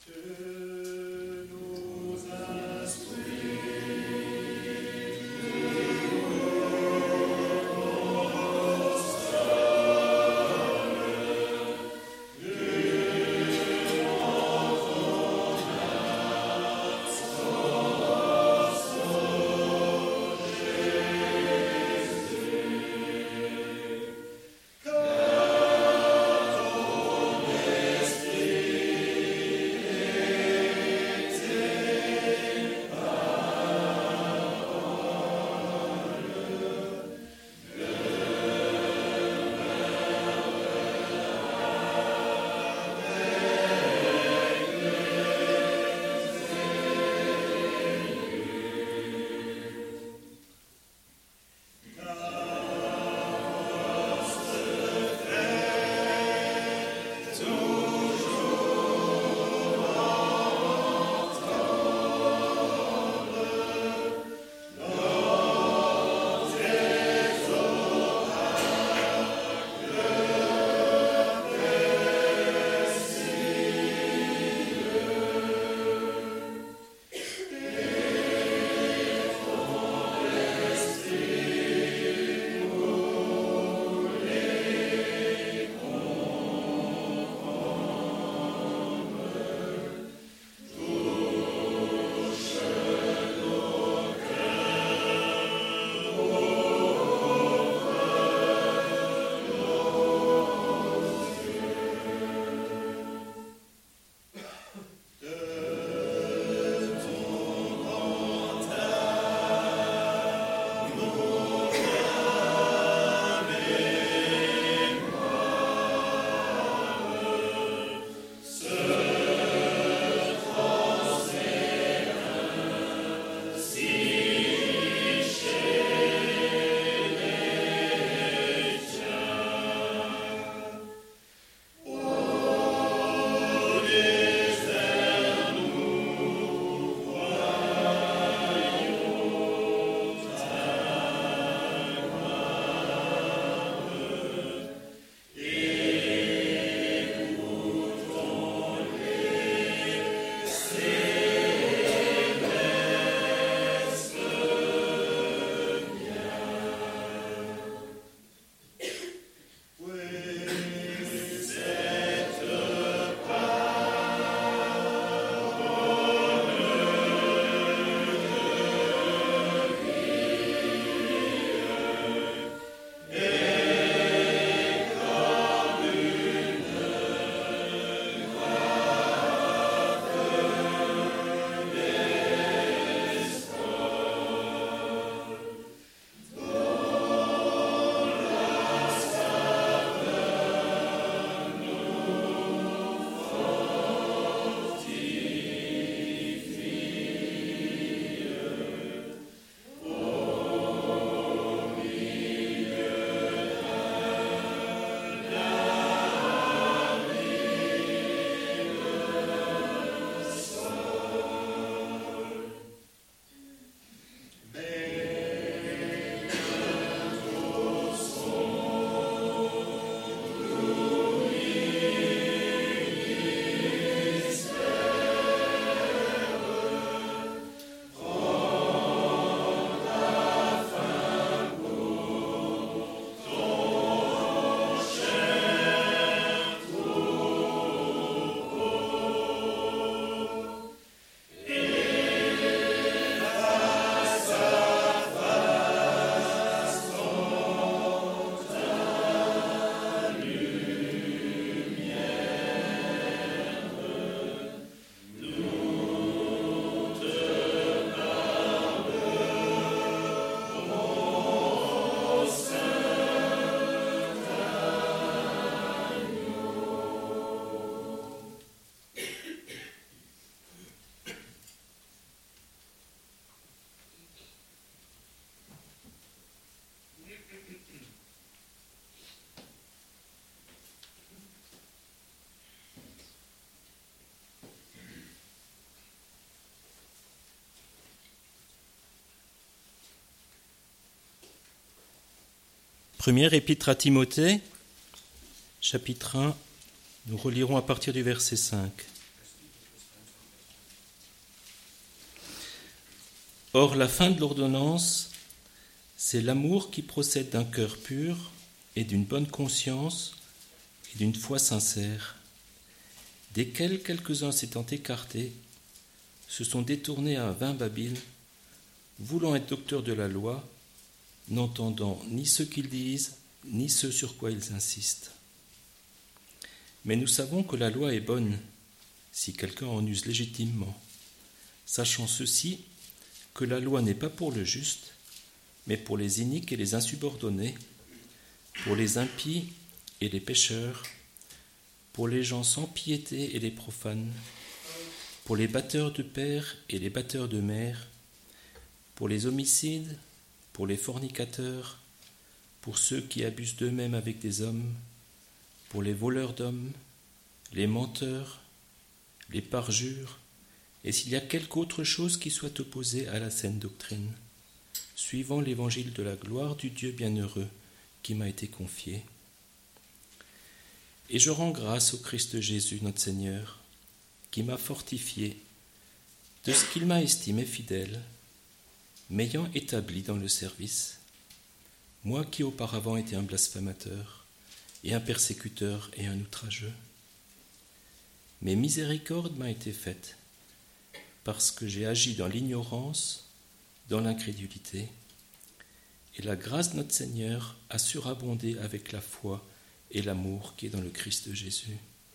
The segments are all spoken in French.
Première épître à Timothée, chapitre 1, nous relirons à partir du verset 5. Or, la fin de l'ordonnance, c'est l'amour qui procède d'un cœur pur et d'une bonne conscience et d'une foi sincère, desquels quelques-uns s'étant écartés, se sont détournés à vain babil, voulant être docteurs de la loi, n'entendant ni ce qu'ils disent, ni ce sur quoi ils insistent. Mais nous savons que la loi est bonne, si quelqu'un en use légitimement, sachant ceci, que la loi n'est pas pour le juste, mais pour les iniques et les insubordonnés, pour les impies et les pécheurs, pour les gens sans piété et les profanes, pour les batteurs de pères et les batteurs de mères, pour les homicides, pour les fornicateurs, pour ceux qui abusent d'eux-mêmes avec des hommes, pour les voleurs d'hommes, les menteurs, les parjures, et s'il y a quelque autre chose qui soit opposée à la saine doctrine, suivant l'évangile de la gloire du Dieu bienheureux qui m'a été confié. Et je rends grâce au Christ Jésus, notre Seigneur, qui m'a fortifié de ce qu'il m'a estimé fidèle, m'ayant établi dans le service, moi qui auparavant étais un blasphémateur, et un persécuteur et un outrageux. Mais miséricorde m'a été faite, parce que j'ai agi dans l'ignorance, dans l'incrédulité, et la grâce de notre Seigneur a surabondé avec la foi et l'amour qui est dans le Christ Jésus.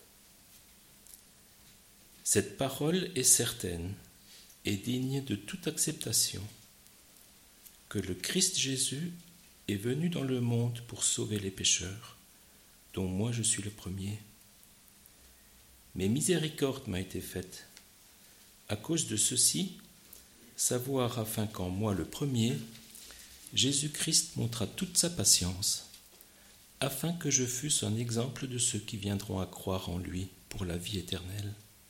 Cette parole est certaine et digne de toute acceptation, que le Christ Jésus est venu dans le monde pour sauver les pécheurs, dont moi je suis le premier. Mais miséricorde m'a été faite, à cause de ceci, savoir afin qu'en moi le premier, Jésus-Christ montra toute sa patience, afin que je fusse un exemple de ceux qui viendront à croire en lui pour la vie éternelle.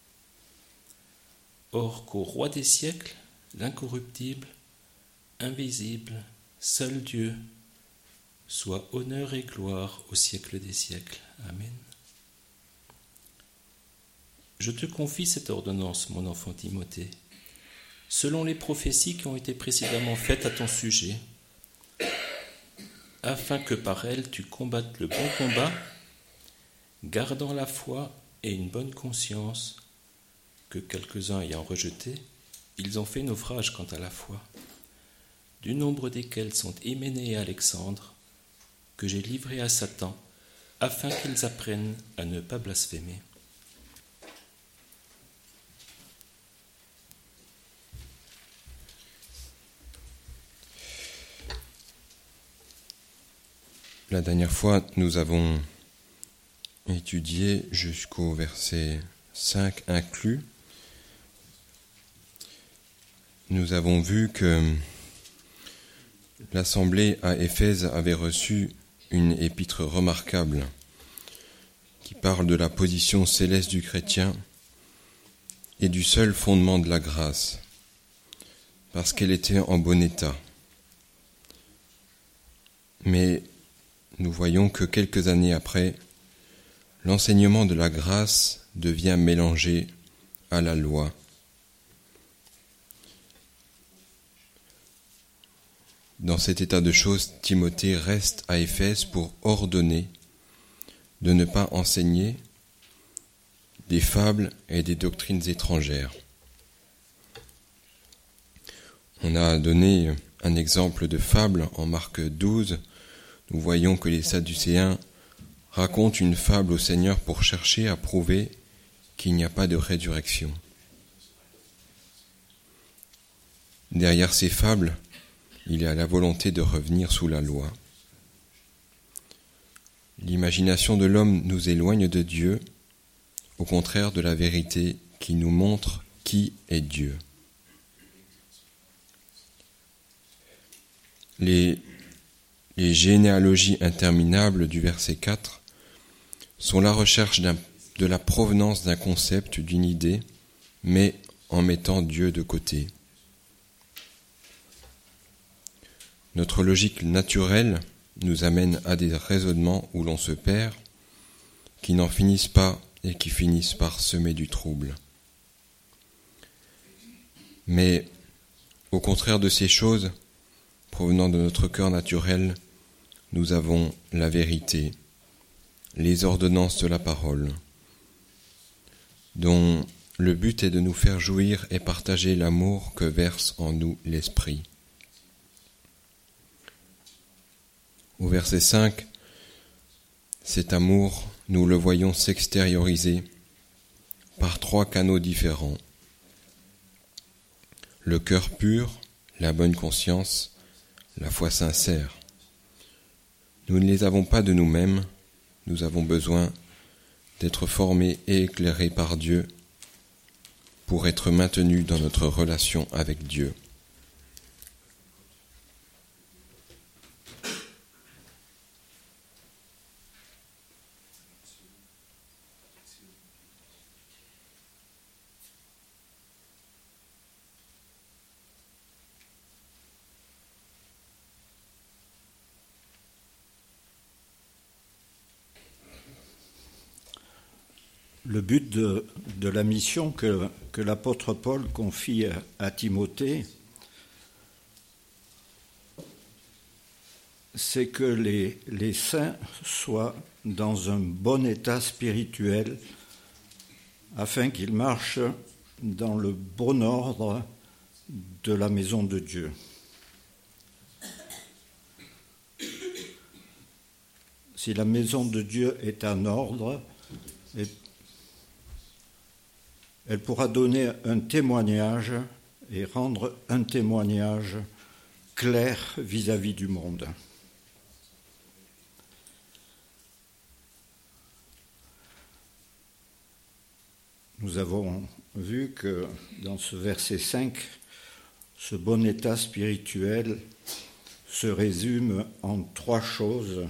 Or qu'au roi des siècles, l'incorruptible, invisible, seul Dieu, soit honneur et gloire au siècle des siècles. Amen. Je te confie cette ordonnance, mon enfant Timothée, selon les prophéties qui ont été précédemment faites à ton sujet, afin que par elles tu combattes le bon combat, gardant la foi et une bonne conscience, que quelques-uns ayant rejeté, ils ont fait naufrage quant à la foi, du nombre desquels sont Hyménée et Alexandre, que j'ai livrés à Satan, afin qu'ils apprennent à ne pas blasphémer. La dernière fois, nous avons étudié jusqu'au verset 5 inclus. Nous avons vu que l'Assemblée à Éphèse avait reçu une épître remarquable qui parle de la position céleste du chrétien et du seul fondement de la grâce, parce qu'elle était en bon état. Mais nous voyons que quelques années après, l'enseignement de la grâce devient mélangé à la loi. Dans cet état de choses, Timothée reste à Éphèse pour ordonner de ne pas enseigner des fables et des doctrines étrangères. On a donné un exemple de fable en Marc 12. Nous voyons que les Sadducéens racontent une fable au Seigneur pour chercher à prouver qu'il n'y a pas de résurrection. Derrière ces fables, il y a la volonté de revenir sous la loi. L'imagination de l'homme nous éloigne de Dieu, au contraire de la vérité qui nous montre qui est Dieu. Les généalogies interminables du verset 4 sont la recherche de la provenance d'un concept, d'une idée, mais en mettant Dieu de côté. Notre logique naturelle nous amène à des raisonnements où l'on se perd, qui n'en finissent pas et qui finissent par semer du trouble. Mais Au contraire de ces choses, provenant de notre cœur naturel, nous avons la vérité, les ordonnances de la parole, dont le but est de nous faire jouir et partager l'amour que verse en nous l'Esprit. Au verset 5, cet amour, nous le voyons s'extérioriser par 3 canaux différents. Le cœur pur, la bonne conscience, la foi sincère. Nous ne les avons pas de nous-mêmes, nous avons besoin d'être formés et éclairés par Dieu pour être maintenus dans notre relation avec Dieu. Le but de la mission que l'apôtre Paul confie à Timothée, c'est que les saints soient dans un bon état spirituel afin qu'ils marchent dans le bon ordre de la maison de Dieu. Si la maison de Dieu est en ordre, elle pourra donner un témoignage et rendre un témoignage clair vis-à-vis du monde. Nous avons vu que dans ce verset 5, ce bon état spirituel se résume en 3 choses.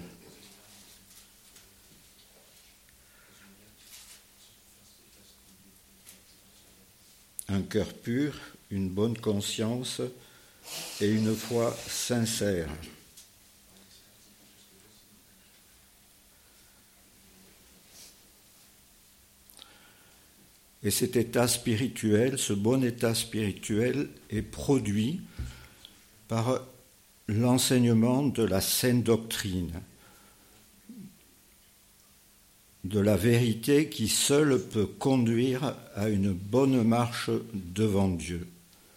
Un cœur pur, une bonne conscience et une foi sincère. Et cet état spirituel, ce bon état spirituel est produit par l'enseignement de la saine doctrine, de la vérité qui seule peut conduire à une bonne marche devant Dieu.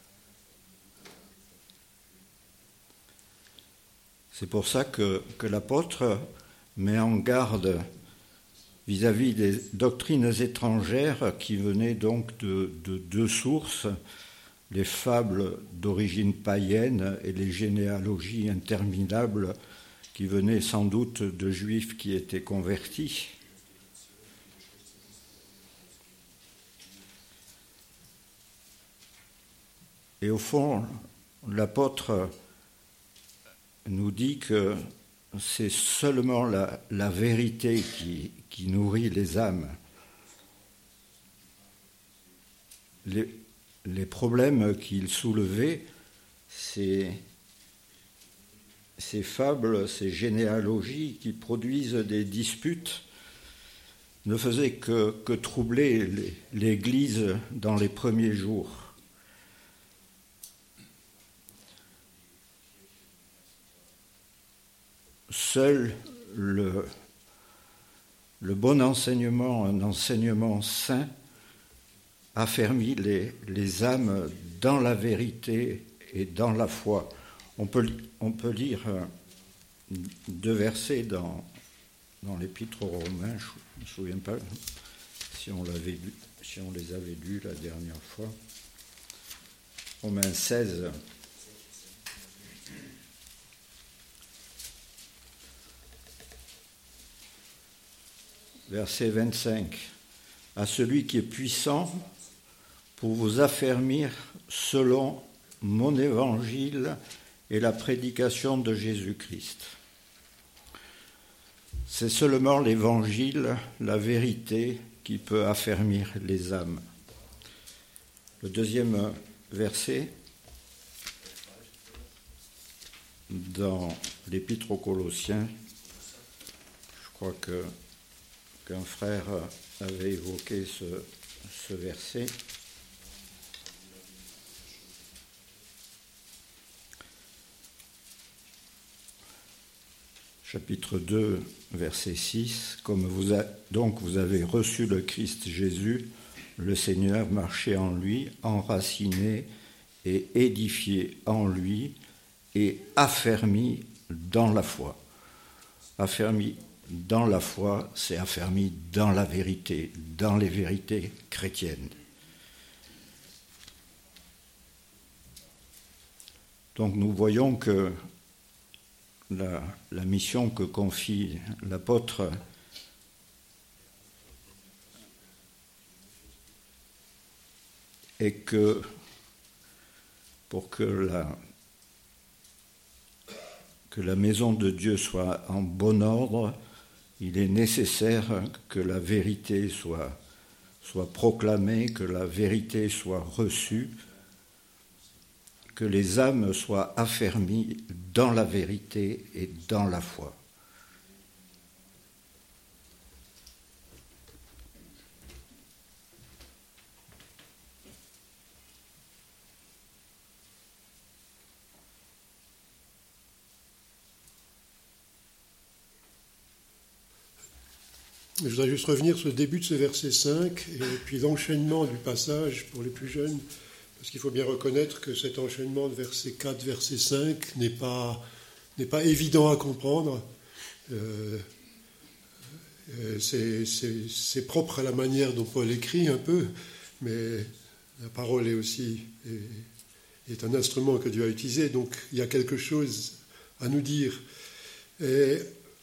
C'est pour ça que l'apôtre met en garde vis-à-vis des doctrines étrangères qui venaient donc de 2 sources, les fables d'origine païenne et les généalogies interminables qui venaient sans doute de juifs qui étaient convertis. Et au fond, l'apôtre nous dit que c'est seulement la vérité qui nourrit les âmes. Les problèmes qu'il soulevait, ces fables, ces généalogies qui produisent des disputes, ne faisaient que troubler l'Église dans les premiers jours. Seul le bon enseignement, un enseignement saint, affermit les âmes dans la vérité et dans la foi. On peut lire 2 versets dans l'Épître aux Romains. Je ne me souviens pas si on les avait lus la dernière fois. Romains 16. Verset 25, à celui qui est puissant pour vous affermir selon mon évangile et la prédication de Jésus-Christ. C'est seulement l'évangile, la vérité, qui peut affermir les âmes. Le 2e verset, dans l'Épître aux Colossiens, je crois qu'un frère avait évoqué ce verset. chapitre 2, verset 6, « Donc vous avez reçu le Christ Jésus, le Seigneur, marchez en lui, enraciné et édifié en lui et affermi dans la foi. » Affermi dans la foi, c'est affermi dans la vérité, dans les vérités chrétiennes. Donc nous voyons que la mission que confie l'apôtre est que pour que la maison de Dieu soit en bon ordre, il est nécessaire que la vérité soit proclamée, que la vérité soit reçue, que les âmes soient affermies dans la vérité et dans la foi. Je voudrais juste revenir sur le début de ce verset 5 et puis l'enchaînement du passage pour les plus jeunes, parce qu'il faut bien reconnaître que cet enchaînement de verset 4, verset 5 n'est pas évident à comprendre. C'est propre à la manière dont Paul écrit un peu, mais la parole est un instrument que Dieu a utilisé, donc il y a quelque chose à nous dire. Et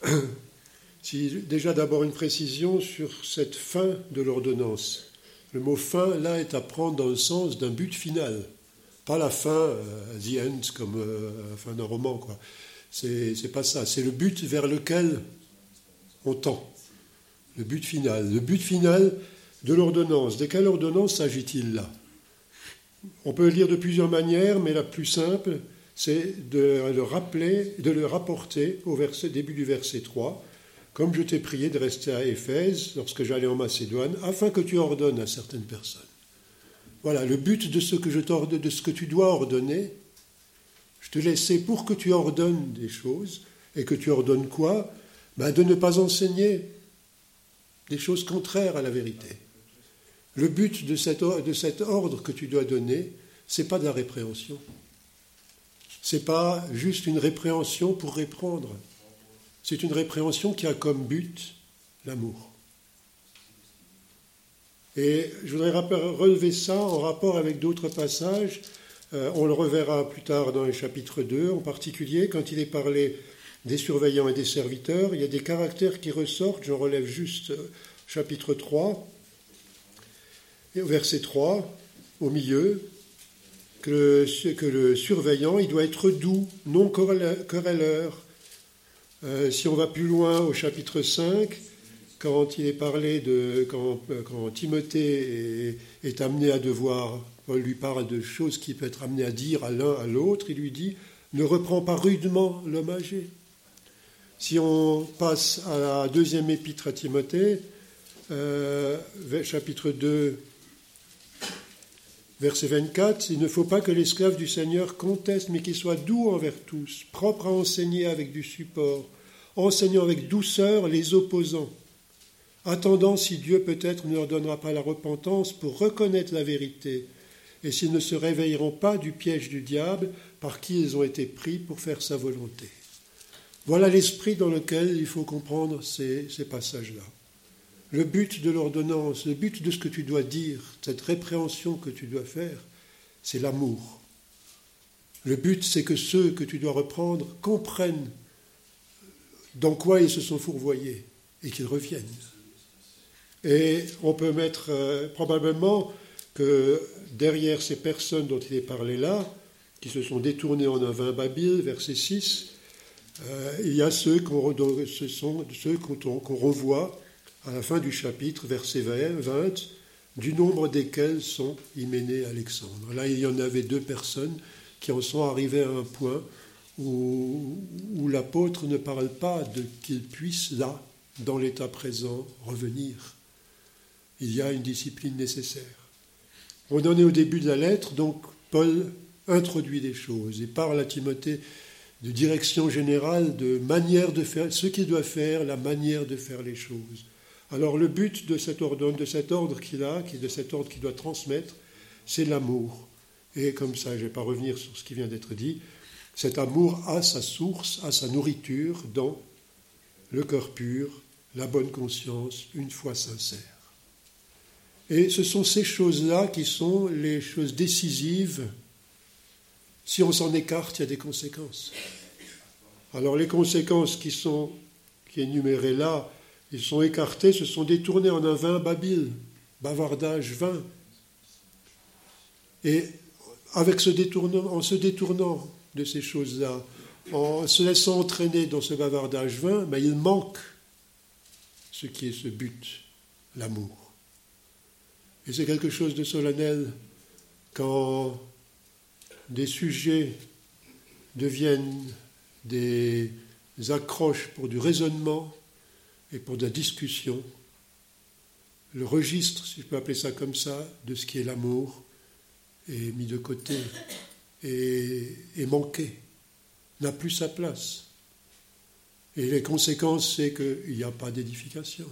déjà d'abord une précision sur cette fin de l'ordonnance. Le mot fin, là, est à prendre dans le sens d'un but final. Pas la fin, the end, comme la fin d'un roman, quoi. C'est pas ça. C'est le but vers lequel on tend. Le but final. Le but final de l'ordonnance. De quelle ordonnance s'agit-il là ? On peut le lire de plusieurs manières, mais la plus simple, c'est de le rapporter au début du verset 3. Comme je t'ai prié de rester à Éphèse lorsque j'allais en Macédoine, afin que tu ordonnes à certaines personnes. Voilà, le but de ce que tu dois ordonner, je te laissais pour que tu ordonnes des choses, et que tu ordonnes quoi ? De ne pas enseigner des choses contraires à la vérité. Le but de cet ordre que tu dois donner, c'est pas de la répréhension. C'est pas juste une répréhension pour reprendre. C'est une répréhension qui a comme but l'amour. Et je voudrais relever ça en rapport avec d'autres passages. On le reverra plus tard dans le chapitre 2, en particulier quand il est parlé des surveillants et des serviteurs. Il y a des caractères qui ressortent, j'en relève juste chapitre 3, et au verset 3, au milieu, que le surveillant, il doit être doux, non querelleur. Si on va plus loin au chapitre 5, quand il est parlé quand Timothée est amené à devoir, Paul lui parle de choses qu'il peut être amené à dire à l'un, à l'autre, il lui dit « Ne reprends pas rudement l'homme âgé ». Si on passe à la deuxième épître à Timothée, chapitre 2, verset 24, « Il ne faut pas que l'esclave du Seigneur conteste, mais qu'il soit doux envers tous, propre à enseigner avec du support, enseignant avec douceur les opposants, attendant si Dieu peut-être ne leur donnera pas la repentance pour reconnaître la vérité, et s'ils ne se réveilleront pas du piège du diable par qui ils ont été pris pour faire sa volonté. » Voilà l'esprit dans lequel il faut comprendre ces passages-là. Le but de l'ordonnance, le but de ce que tu dois dire, cette répréhension que tu dois faire, c'est l'amour. Le but, c'est que ceux que tu dois reprendre comprennent dans quoi ils se sont fourvoyés et qu'ils reviennent. Et on peut mettre probablement que derrière ces personnes dont il est parlé là, qui se sont détournées en un vain babil, verset 6, il y a ceux qu'on revoit à la fin du chapitre, verset 20, du nombre desquels sont Hyménée et Alexandre. Là, il y en avait 2 personnes qui en sont arrivées à un point où l'apôtre ne parle pas de qu'ils puissent, là, dans l'état présent, revenir. Il y a une discipline nécessaire. On en est au début de la lettre, donc Paul introduit des choses et parle à Timothée direction générale, de manière de faire, ce qu'il doit faire, la manière de faire les choses. Alors le but de cet ordre qu'il a, de cet ordre qu'il doit transmettre, c'est l'amour. Et comme ça, je ne vais pas revenir sur ce qui vient d'être dit, cet amour a sa source, a sa nourriture dans le cœur pur, la bonne conscience, une foi sincère. Et ce sont ces choses-là qui sont les choses décisives. Si on s'en écarte, il y a des conséquences. Alors les conséquences qui énumérées là, ils sont écartés, se sont détournés en un vain babil, bavardage vain. Et en se détournant de ces choses-là, en se laissant entraîner dans ce bavardage vain, il manque ce qui est ce but, l'amour. Et c'est quelque chose de solennel quand des sujets deviennent des accroches pour du raisonnement et pour de la discussion. Le registre, si je peux appeler ça comme ça, de ce qui est l'amour est mis de côté et manqué, n'a plus sa place. Et les conséquences, c'est qu'il n'y a pas d'édification.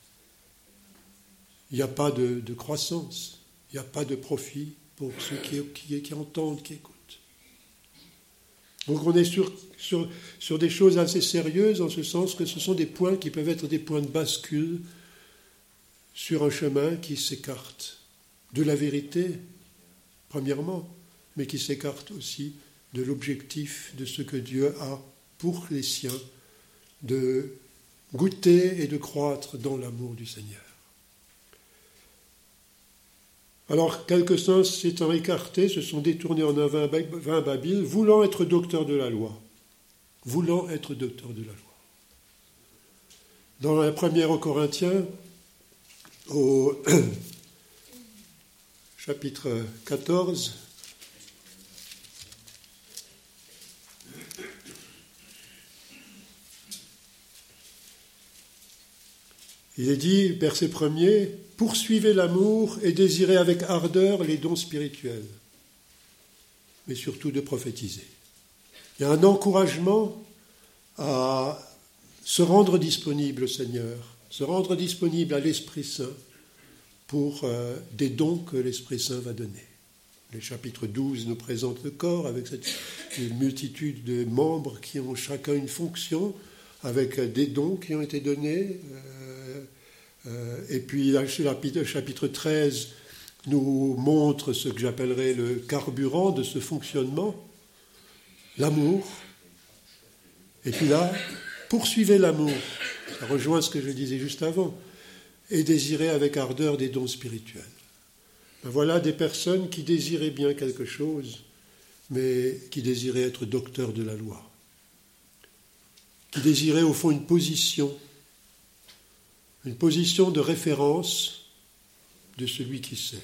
Il n'y a pas de croissance. Il n'y a pas de profit pour ceux qui entendent, qui écoutent. Donc on est sur des choses assez sérieuses, en ce sens que ce sont des points qui peuvent être des points de bascule sur un chemin qui s'écarte de la vérité, premièrement, mais qui s'écarte aussi de l'objectif de ce que Dieu a pour les siens, de goûter et de croître dans l'amour du Seigneur. Alors, quelques-uns s'étant écartés, se sont détournés en un vain babil, voulant être docteurs de la loi. Voulant être docteurs de la loi. Dans la première aux Corinthiens, au chapitre 14, il est dit, verset 1er, « Poursuivez l'amour et désirez avec ardeur les dons spirituels, mais surtout de prophétiser. » Il y a un encouragement à se rendre disponible au Seigneur, se rendre disponible à l'Esprit Saint pour des dons que l'Esprit Saint va donner. Le chapitre 12 nous présente le corps avec cette multitude de membres qui ont chacun une fonction, avec des dons qui ont été donnés. Et puis le chapitre 13 nous montre ce que j'appellerais le carburant de ce fonctionnement, l'amour. Et puis là, poursuivez l'amour, ça rejoint ce que je disais juste avant, et désirez avec ardeur des dons spirituels. Voilà des personnes qui désiraient bien quelque chose, mais qui désiraient être docteurs de la loi, qui désiraient au fond une position de référence de celui qui sait.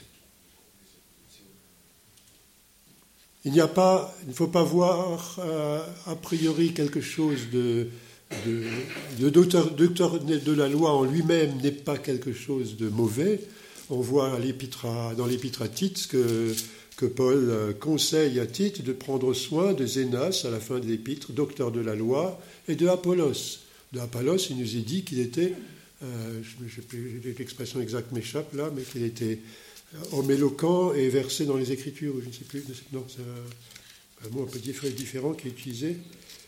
Il ne faut pas voir a priori quelque chose de docteur de la loi en lui-même n'est pas quelque chose de mauvais. On voit dans l'épître à Tite que Paul conseille à Tite de prendre soin de Zénas à la fin de l'épître, docteur de la loi, et de Apollos. De Apollos, il nous est dit qu'il était, l'expression exacte m'échappe là, mais qu'il était homme éloquent et versé dans les Écritures, je ne sais plus, non, c'est un mot un peu différent qui est utilisé.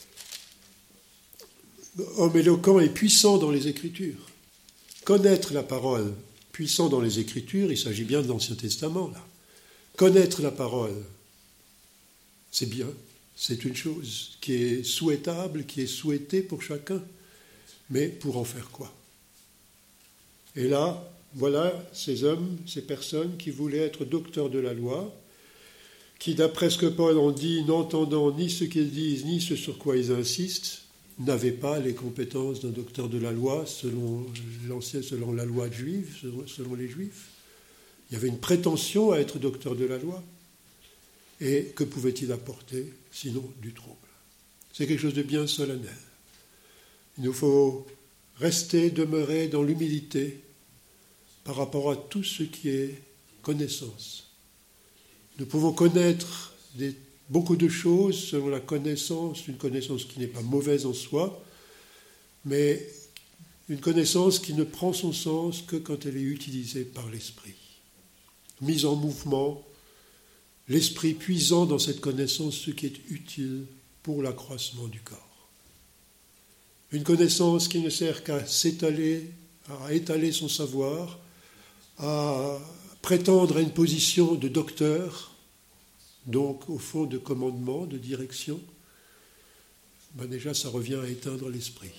Homme éloquent et puissant dans les Écritures. Connaître la parole, puissant dans les Écritures, il s'agit bien de l'Ancien Testament, là. Connaître la parole, c'est bien, c'est une chose qui est souhaitable, qui est souhaitée pour chacun, mais pour en faire quoi? Et là, voilà ces hommes, ces personnes qui voulaient être docteurs de la loi, qui, d'après ce que Paul en dit, n'entendant ni ce qu'ils disent, ni ce sur quoi ils insistent, n'avaient pas les compétences d'un docteur de la loi selon la loi juive, selon les Juifs. Il y avait une prétention à être docteur de la loi. Et que pouvait-il apporter, sinon du trouble? C'est quelque chose de bien solennel. Il nous faut demeurer dans l'humilité par rapport à tout ce qui est connaissance. Nous pouvons connaître beaucoup de choses selon la connaissance, une connaissance qui n'est pas mauvaise en soi, mais une connaissance qui ne prend son sens que quand elle est utilisée par l'esprit. Mise en mouvement, l'esprit puisant dans cette connaissance ce qui est utile pour l'accroissement du corps. Une connaissance qui ne sert qu'à s'étaler, à étaler son savoir, à prétendre à une position de docteur, donc au fond de commandement, de direction, déjà ça revient à éteindre l'esprit.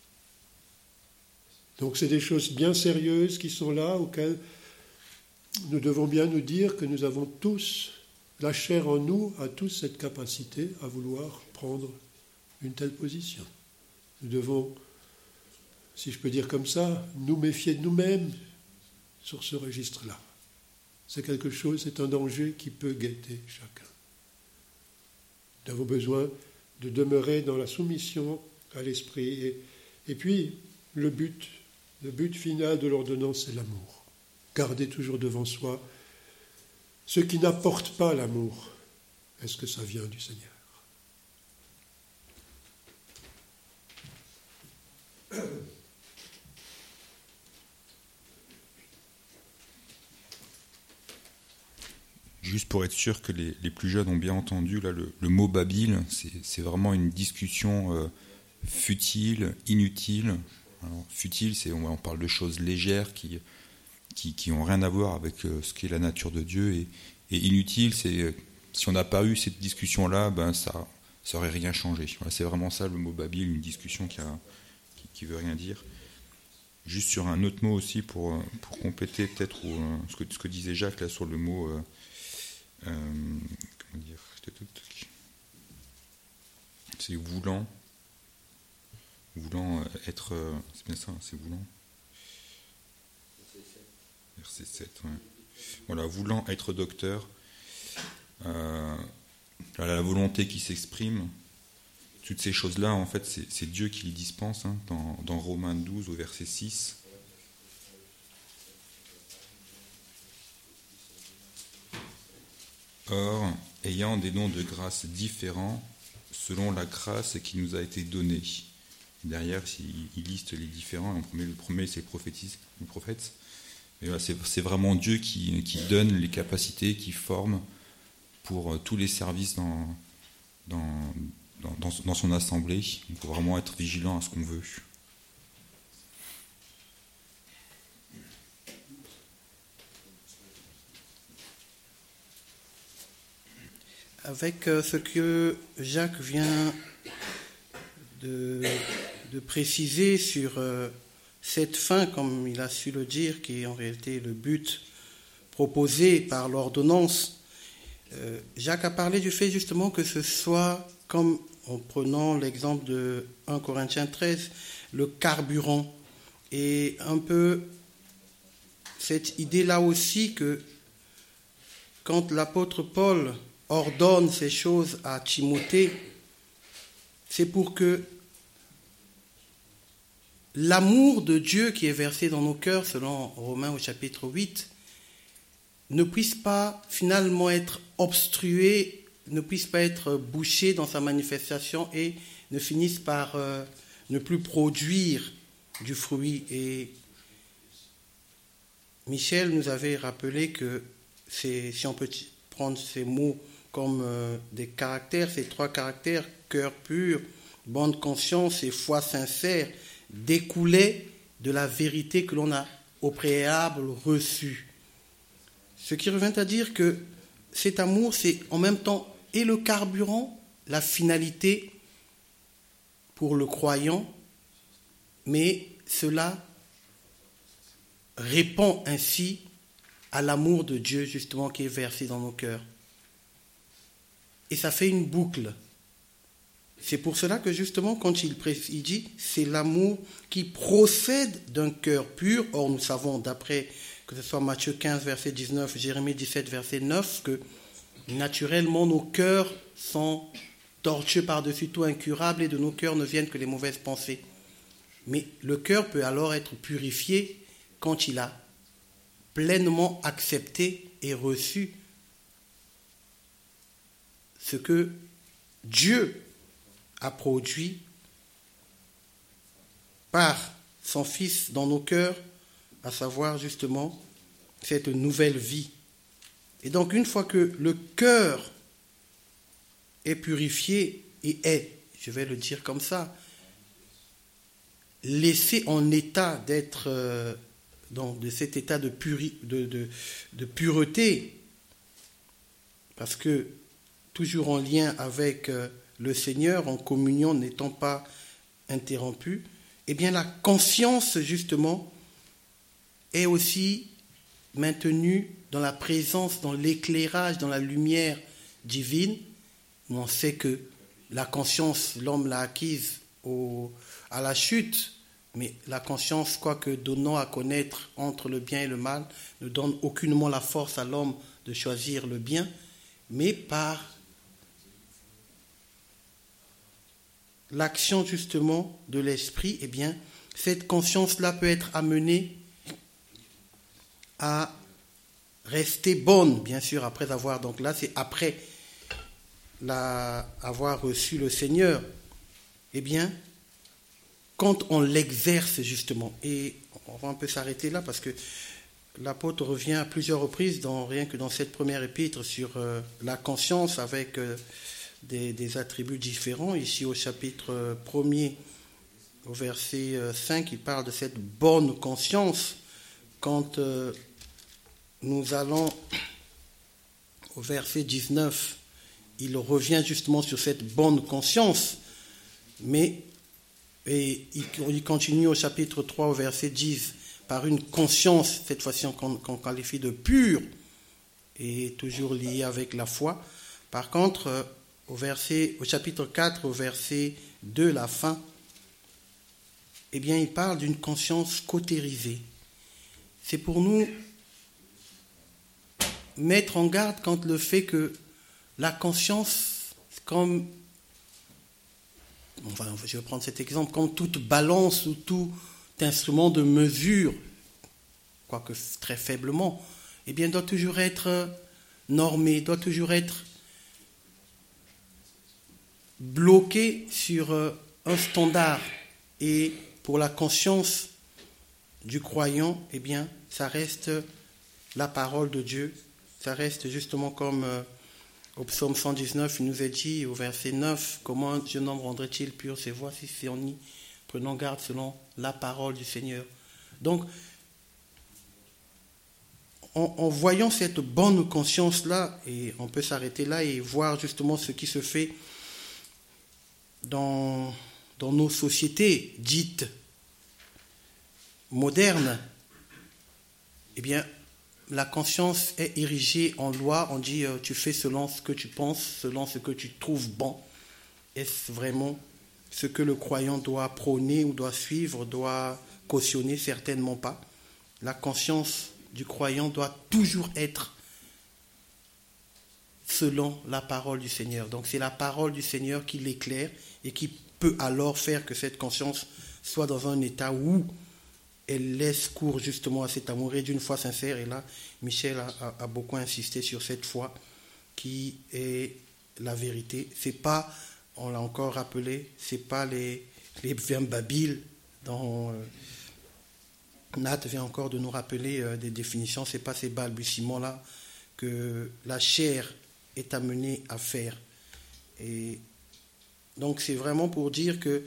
Donc c'est des choses bien sérieuses qui sont là, auxquelles nous devons bien nous dire que nous avons tous, la chair en nous a tous cette capacité à vouloir prendre une telle position. Nous devons, si je peux dire comme ça, nous méfier de nous-mêmes sur ce registre-là. C'est quelque chose, c'est un danger qui peut guetter chacun. Nous avons besoin de demeurer dans la soumission à l'esprit. Et puis, le but final de l'ordonnance, c'est l'amour. Gardez toujours devant soi ce qui n'apporte pas l'amour. Est-ce que ça vient du Seigneur ? Juste pour être sûr que les plus jeunes ont bien entendu, là, le mot Babyle, c'est vraiment une discussion futile, inutile. Alors, futile, on parle de choses légères qui n'ont rien à voir avec ce qu'est la nature de Dieu. Et inutile, c'est si on n'a pas eu cette discussion-là, ça n'aurait rien changé. Voilà, c'est vraiment ça le mot Babyle, une discussion qui veut rien dire. Juste sur un autre mot aussi pour compléter peut-être ce que disait Jacques là sur le mot comment dire, c'est voulant être, c'est bien ça, c'est voulant. Verset 7, ouais. Voilà, voulant être docteur, la volonté qui s'exprime, toutes ces choses-là, en fait, c'est Dieu qui les dispense, hein, dans Romains 12 au verset 6. Or, ayant des dons de grâce différents, selon la grâce qui nous a été donnée. Et derrière, il liste les différents. Le premier c'est le prophète. Et voilà, c'est vraiment Dieu qui donne les capacités, qui forme pour tous les services dans son assemblée. Il faut vraiment être vigilant à ce qu'on veut. Avec ce que Jacques vient de préciser sur cette fin, comme il a su le dire, qui est en réalité le but proposé par l'ordonnance, Jacques a parlé du fait justement que ce soit, comme en prenant l'exemple de 1 Corinthiens 13, le carburant. Et un peu cette idée-là aussi que quand l'apôtre Paul ordonne ces choses à Timothée, c'est pour que l'amour de Dieu qui est versé dans nos cœurs, selon Romains au chapitre 8, ne puisse pas finalement être obstrué, ne puisse pas être bouché dans sa manifestation et ne finisse par ne plus produire du fruit. Et Michel nous avait rappelé que si on peut prendre ces mots comme des caractères, ces 3 caractères, cœur pur, bonne conscience et foi sincère, découlaient de la vérité que l'on a au préalable reçue. Ce qui revient à dire que cet amour, c'est en même temps et le carburant, la finalité pour le croyant, mais cela répond ainsi à l'amour de Dieu justement qui est versé dans nos cœurs. Et ça fait une boucle. C'est pour cela que justement, quand il dit, c'est l'amour qui procède d'un cœur pur. Or, nous savons, d'après que ce soit Matthieu 15, verset 19, Jérémie 17, verset 9, que naturellement, nos cœurs sont tortueux par-dessus tout, incurables, et de nos cœurs ne viennent que les mauvaises pensées. Mais le cœur peut alors être purifié quand il a pleinement accepté et reçu ce que Dieu a produit par son Fils dans nos cœurs, à savoir justement cette nouvelle vie. Et donc une fois que le cœur est purifié et est, je vais le dire comme ça, laissé en état d'être de cet état de pureté, parce que toujours en lien avec le Seigneur, en communion n'étant pas interrompue, eh bien la conscience justement est aussi maintenue dans la présence, dans l'éclairage, dans la lumière divine. On sait que la conscience, l'homme l'a acquise à la chute, mais la conscience, quoique donnant à connaître entre le bien et le mal, ne donne aucunement la force à l'homme de choisir le bien, mais par l'action justement de l'esprit, eh bien, cette conscience-là peut être amenée à rester bonne, bien sûr, après avoir, donc là c'est après avoir reçu le Seigneur, eh bien, quand on l'exerce justement, et on va un peu s'arrêter là parce que l'apôtre revient à plusieurs reprises, rien que dans cette première épître, sur la conscience avec des attributs différents. Ici au chapitre 1er, au verset 5, il parle de cette bonne conscience. Quand nous allons au verset 19, il revient justement sur cette bonne conscience, et il continue au chapitre 3, au verset 10, par une conscience, cette fois-ci qu'on qualifie de pure, et toujours liée avec la foi. Par contre, au chapitre 4, au verset 2, la fin, eh bien, il parle d'une conscience cautérisée. C'est pour nous mettre en garde contre le fait que la conscience, comme, je vais prendre cet exemple, comme toute balance ou tout instrument de mesure, quoique très faiblement, eh bien, doit toujours être normé, doit toujours être bloqué sur un standard. Et pour la conscience du croyant, eh bien, ça reste la parole de Dieu. Ça reste justement comme au psaume 119, il nous est dit au verset 9, comment un jeune homme rendrait-il pur ses voies si c'est en y prenant garde selon la parole du Seigneur. Donc, en voyant cette bonne conscience-là, et on peut s'arrêter là et voir justement ce qui se fait dans nos sociétés dites modernes, eh bien, la conscience est érigée en loi. On dit tu fais selon ce que tu penses, selon ce que tu trouves bon. Est-ce vraiment ce que le croyant doit prôner ou doit suivre, doit cautionner? Certainement pas. La conscience du croyant doit toujours être selon la parole du Seigneur. Donc c'est la parole du Seigneur qui l'éclaire et qui peut alors faire que cette conscience soit dans un état où elle laisse cours justement à cet amour et d'une foi sincère. Et là, Michel a beaucoup insisté sur cette foi qui est la vérité. C'est pas, on l'a encore rappelé, c'est pas les vambabiles dont Nat vient encore de nous rappeler des définitions. C'est pas ces balbutiements-là que la chair est amenée à faire. Et donc c'est vraiment pour dire que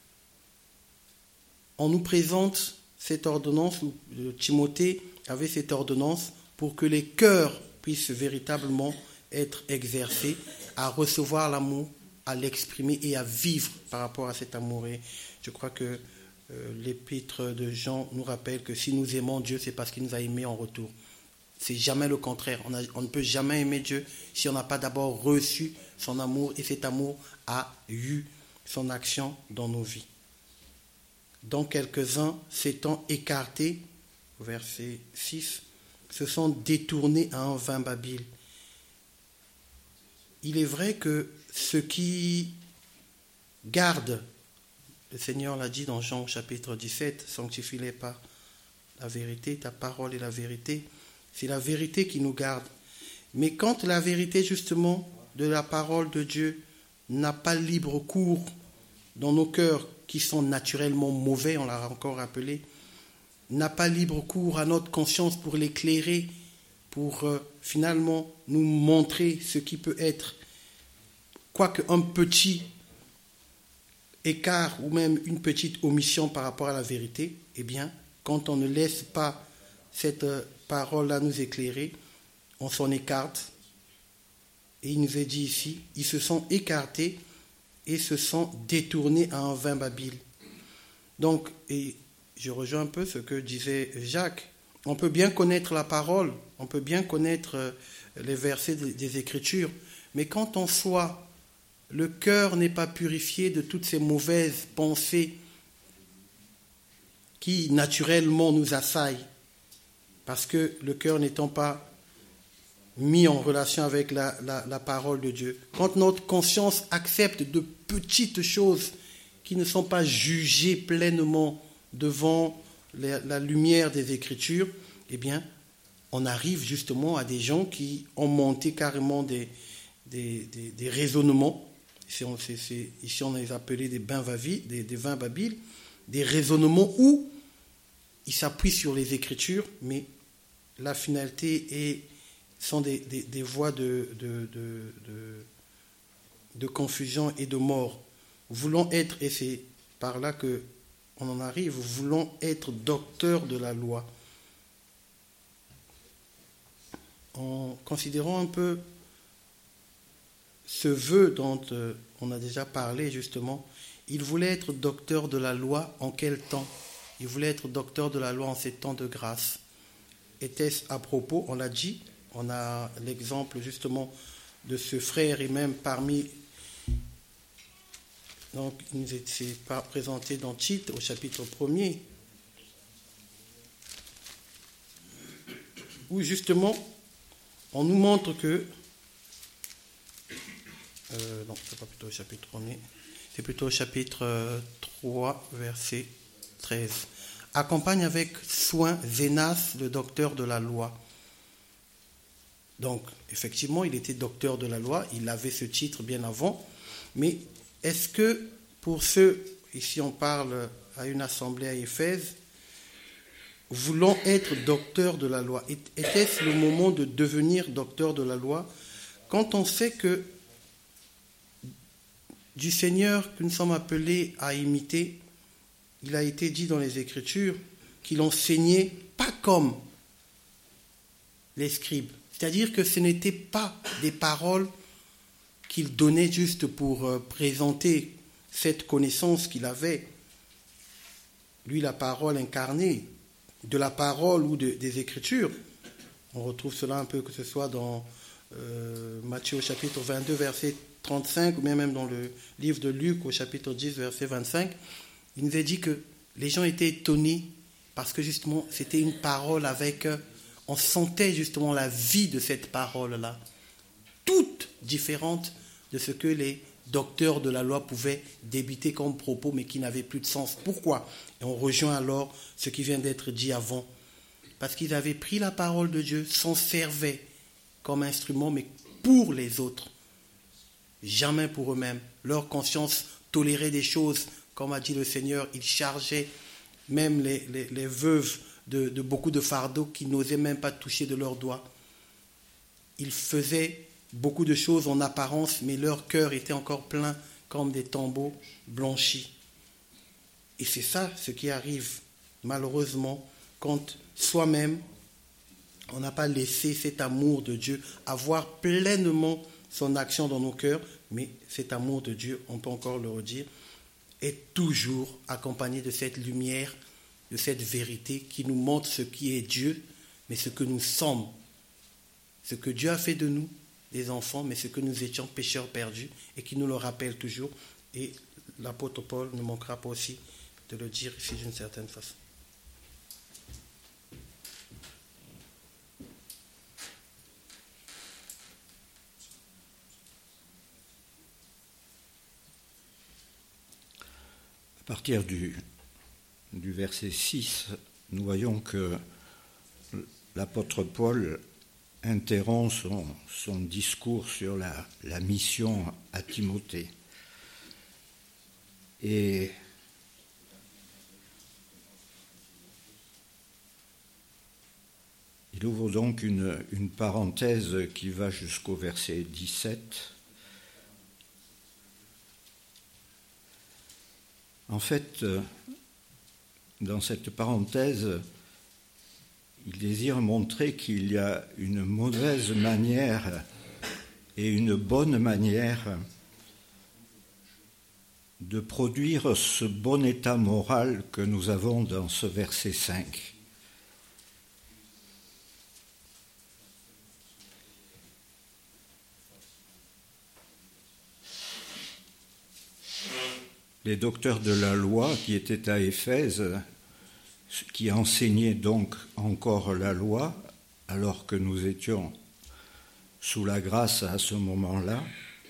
on nous présente cette ordonnance, où Timothée avait cette ordonnance pour que les cœurs puissent véritablement être exercés à recevoir l'amour, à l'exprimer et à vivre par rapport à cet amour. Et je crois que l'épître de Jean nous rappelle que si nous aimons Dieu, c'est parce qu'il nous a aimés en retour. C'est jamais le contraire. On ne peut jamais aimer Dieu si on n'a pas d'abord reçu son amour, et cet amour a eu son action dans nos vies. Donc quelques-uns s'étant écartés, verset 6, se sont détournés à un vain babil. Il est vrai que ceux qui gardent, le Seigneur l'a dit dans Jean chapitre 17, sanctifie-les par la vérité, ta parole est la vérité, c'est la vérité qui nous garde. Mais quand la vérité justement de la parole de Dieu n'a pas libre cours dans nos cœurs qui sont naturellement mauvais, on l'a encore rappelé, n'a pas libre cours à notre conscience pour l'éclairer, pour finalement nous montrer ce qui peut être, quoique un petit écart ou même une petite omission par rapport à la vérité, eh bien, quand on ne laisse pas cette parole-là nous éclairer, on s'en écarte. Et il nous est dit ici, ils se sont écartés et se sont détournés à un vain babil. Donc, et je rejoins un peu ce que disait Jacques, on peut bien connaître la parole, on peut bien connaître les versets des Écritures, mais quand en soi, le cœur n'est pas purifié de toutes ces mauvaises pensées qui naturellement nous assaillent, parce que le cœur n'étant pas mis en relation avec la parole de Dieu. Quand notre conscience accepte de petites choses qui ne sont pas jugées pleinement devant la lumière des Écritures, eh bien, on arrive justement à des gens qui ont monté carrément des raisonnements. Ici, on les appelait des vains babiles, des raisonnements où ils s'appuient sur les Écritures, mais la finalité sont des voies de confusion et de mort. Voulons être, et c'est par là qu'on en arrive, voulons être docteurs de la loi. En considérant un peu ce vœu dont on a déjà parlé justement, il voulait être docteur de la loi en quel temps? Il voulait être docteur de la loi en ces temps de grâce. Était-ce à propos, on l'a dit, on a l'exemple justement de ce frère et même parmi, donc il nous est présenté dans Tite au chapitre 1er, où justement on nous montre que, non, c'est pas plutôt au chapitre 1er, c'est plutôt au chapitre 3, verset 13. Accompagne avec soin Zénas, le docteur de la loi. Donc, effectivement, il était docteur de la loi, il avait ce titre bien avant, mais est-ce que pour ceux, ici on parle à une assemblée à Éphèse, voulant être docteur de la loi, était-ce le moment de devenir docteur de la loi quand on sait que du Seigneur que nous sommes appelés à imiter, il a été dit dans les Écritures qu'il enseignait pas comme les scribes. C'est-à-dire que ce n'étaient pas des paroles qu'il donnait juste pour présenter cette connaissance qu'il avait. Lui, la parole incarnée, de la parole ou des Écritures. On retrouve cela un peu, que ce soit dans Matthieu au chapitre 22, verset 35, ou bien même dans le livre de Luc au chapitre 10, verset 25. Il nous a dit que les gens étaient étonnés parce que justement c'était une parole avec, on sentait justement la vie de cette parole-là, toute différente de ce que les docteurs de la loi pouvaient débiter comme propos mais qui n'avaient plus de sens. Pourquoi? Et on rejoint alors ce qui vient d'être dit avant. Parce qu'ils avaient pris la parole de Dieu, s'en servaient comme instrument mais pour les autres, jamais pour eux-mêmes. Leur conscience tolérait des choses. Comme a dit le Seigneur, il chargeait même les veuves de beaucoup de fardeaux qui n'osaient même pas toucher de leurs doigts. Ils faisaient beaucoup de choses en apparence, mais leur cœur était encore plein comme des tombeaux blanchis. Et c'est ça ce qui arrive malheureusement quand soi-même on n'a pas laissé cet amour de Dieu avoir pleinement son action dans nos cœurs, mais cet amour de Dieu, on peut encore le redire, est toujours accompagné de cette lumière, de cette vérité qui nous montre ce qui est Dieu, mais ce que nous sommes. Ce que Dieu a fait de nous, des enfants, mais ce que nous étions pécheurs perdus, et qui nous le rappelle toujours. Et l'apôtre Paul ne manquera pas aussi de le dire ici d'une certaine façon. À partir du verset 6, nous voyons que l'apôtre Paul interrompt son discours sur la mission à Timothée. Et il ouvre donc une parenthèse qui va jusqu'au verset 17. En fait, dans cette parenthèse, il désire montrer qu'il y a une mauvaise manière et une bonne manière de produire ce bon état moral que nous avons dans ce verset 5. Les docteurs de la loi qui étaient à Éphèse, qui enseignaient donc encore la loi, alors que nous étions sous la grâce à ce moment-là,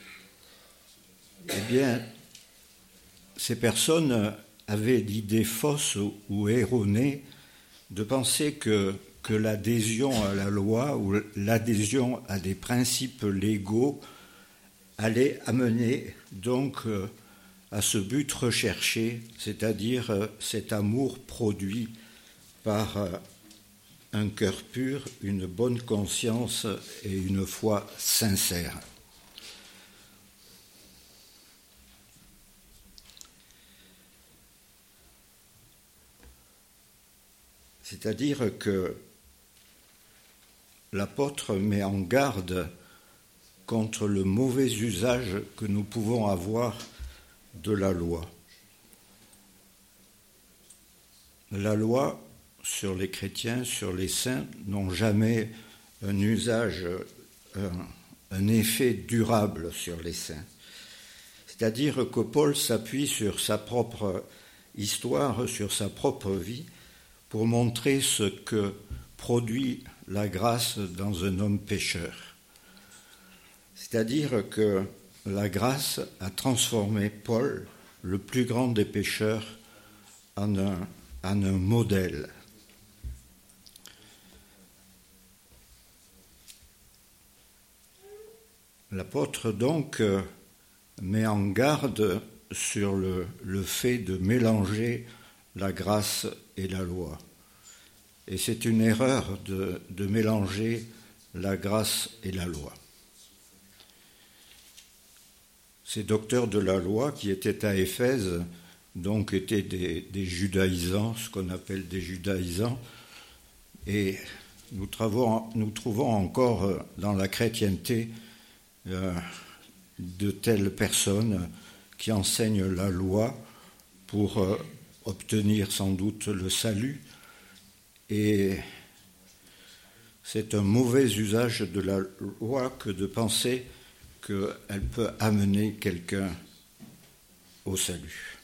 eh bien, ces personnes avaient l'idée fausse ou erronée de penser que l'adhésion à la loi ou l'adhésion à des principes légaux allait amener donc à ce but recherché, c'est-à-dire cet amour produit par un cœur pur, une bonne conscience et une foi sincère. C'est-à-dire que l'apôtre met en garde contre le mauvais usage que nous pouvons avoir de la loi. La loi sur les chrétiens, sur les saints, n'ont jamais un usage, un effet durable sur les saints. C'est-à-dire que Paul s'appuie sur sa propre histoire, sur sa propre vie, pour montrer ce que produit la grâce dans un homme pécheur. C'est-à-dire que la grâce a transformé Paul, le plus grand des pécheurs, en un modèle. L'apôtre donc met en garde sur le fait de mélanger la grâce et la loi. Et c'est une erreur de mélanger la grâce et la loi. Ces docteurs de la loi qui étaient à Éphèse, donc étaient des judaïsants, ce qu'on appelle des judaïsants, et nous trouvons encore dans la chrétienté de telles personnes qui enseignent la loi pour obtenir sans doute le salut, et c'est un mauvais usage de la loi que de penser qu'elle peut amener quelqu'un au salut.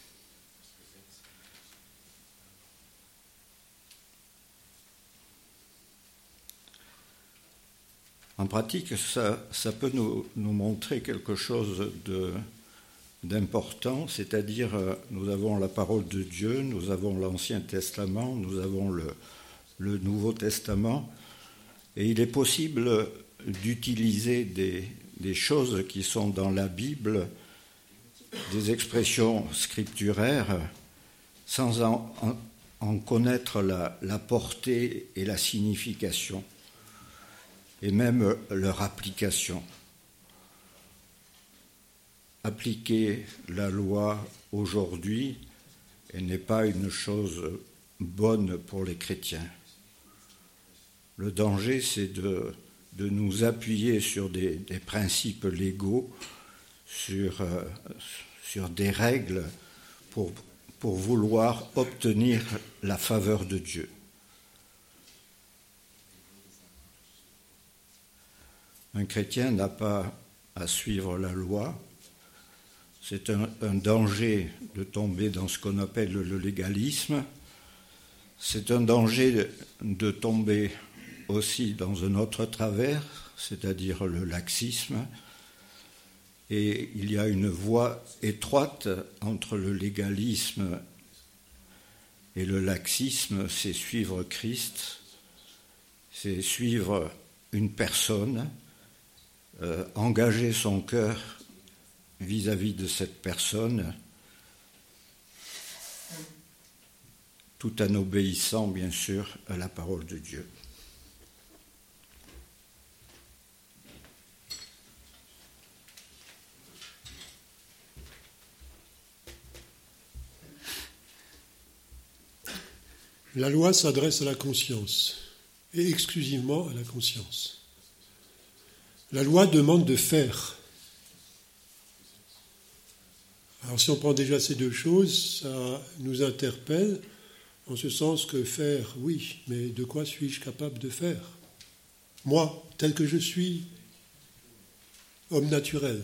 En pratique, ça peut nous montrer quelque chose d'important, c'est-à-dire nous avons la parole de Dieu, nous avons l'Ancien Testament, nous avons le Nouveau Testament, et il est possible d'utiliser des choses qui sont dans la Bible, des expressions scripturaires, sans en connaître la portée et la signification, et même leur application. Appliquer la loi aujourd'hui n'est pas une chose bonne pour les chrétiens. Le danger, c'est de nous appuyer sur des principes légaux, sur des règles pour vouloir obtenir la faveur de Dieu. Un chrétien n'a pas à suivre la loi. C'est un danger de tomber dans ce qu'on appelle le légalisme. C'est un danger de tomber aussi dans un autre travers, c'est-à-dire le laxisme. Et il y a une voie étroite entre le légalisme et le laxisme, c'est suivre Christ, c'est suivre une personne, engager son cœur vis-à-vis de cette personne, tout en obéissant bien sûr à la parole de Dieu. La loi s'adresse à la conscience, et exclusivement à la conscience. La loi demande de faire. Alors si on prend déjà ces deux choses, ça nous interpelle, en ce sens que faire, oui, mais de quoi suis-je capable de faire ? Moi, tel que je suis, homme naturel.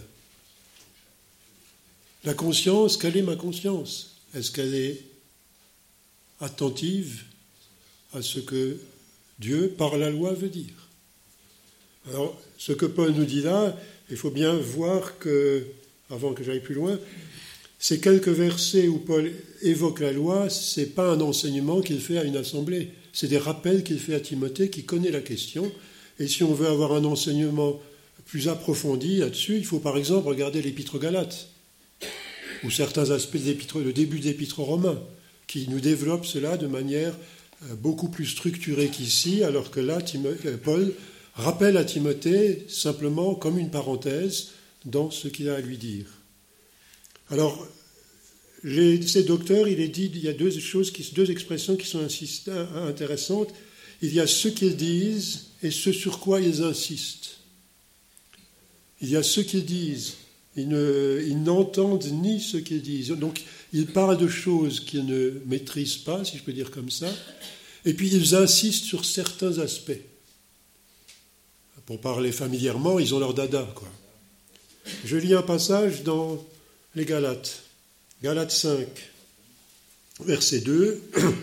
La conscience, quelle est ma conscience ? Est-ce qu'elle est attentive à ce que Dieu, par la loi, veut dire ? Alors, ce que Paul nous dit là, il faut bien voir que, avant que j'aille plus loin, ces quelques versets où Paul évoque la loi, ce n'est pas un enseignement qu'il fait à une assemblée, c'est des rappels qu'il fait à Timothée qui connaît la question. Et si on veut avoir un enseignement plus approfondi là-dessus, il faut par exemple regarder l'Épître aux Galates, ou certains aspects de l'Épître, le début de l'Épître aux Romains, qui nous développe cela de manière beaucoup plus structurée qu'ici, alors que là, Paul rappelle à Timothée simplement comme une parenthèse dans ce qu'il a à lui dire. Alors, ces docteurs, il est dit, il y a deux expressions qui sont intéressantes. Il y a ce qu'ils disent et ce sur quoi ils insistent. Il y a ce qu'ils disent. Ils n'entendent ni ce qu'ils disent. Donc, ils parlent de choses qu'ils ne maîtrisent pas, si je peux dire comme ça. Et puis, ils insistent sur certains aspects. Pour parler familièrement, ils ont leur dada, quoi. Je lis un passage dans les Galates. Galates 5, verset 2.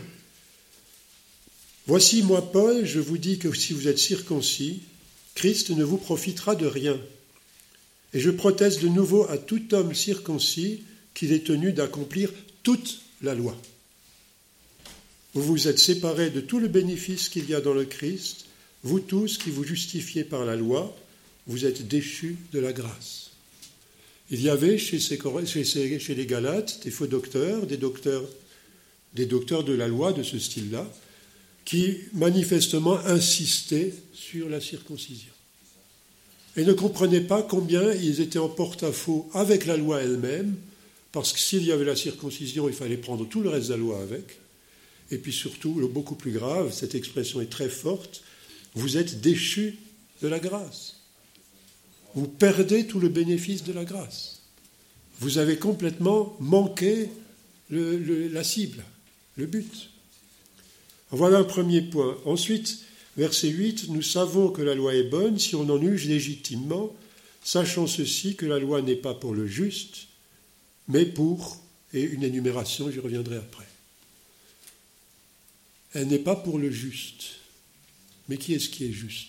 « Voici, moi, Paul, je vous dis que si vous êtes circoncis, Christ ne vous profitera de rien. Et je proteste de nouveau à tout homme circoncis qu'il est tenu d'accomplir toute la loi. Vous vous êtes séparés de tout le bénéfice qu'il y a dans le Christ, vous tous qui vous justifiez par la loi, vous êtes déchus de la grâce. » Il y avait chez les Galates des faux docteurs, des docteurs de la loi de ce style-là, qui manifestement insistaient sur la circoncision. Et ne comprenaient pas combien ils étaient en porte-à-faux avec la loi elle-même, parce que s'il y avait la circoncision, il fallait prendre tout le reste de la loi avec. Et puis surtout, le beaucoup plus grave, cette expression est très forte, vous êtes déchus de la grâce. Vous perdez tout le bénéfice de la grâce. Vous avez complètement manqué la cible, le but. Voilà un premier point. Ensuite, verset 8, nous savons que la loi est bonne si on en juge légitimement, sachant ceci que la loi n'est pas pour le juste, mais pour, et une énumération, j'y reviendrai après. Elle n'est pas pour le juste. Mais qui est-ce qui est juste ?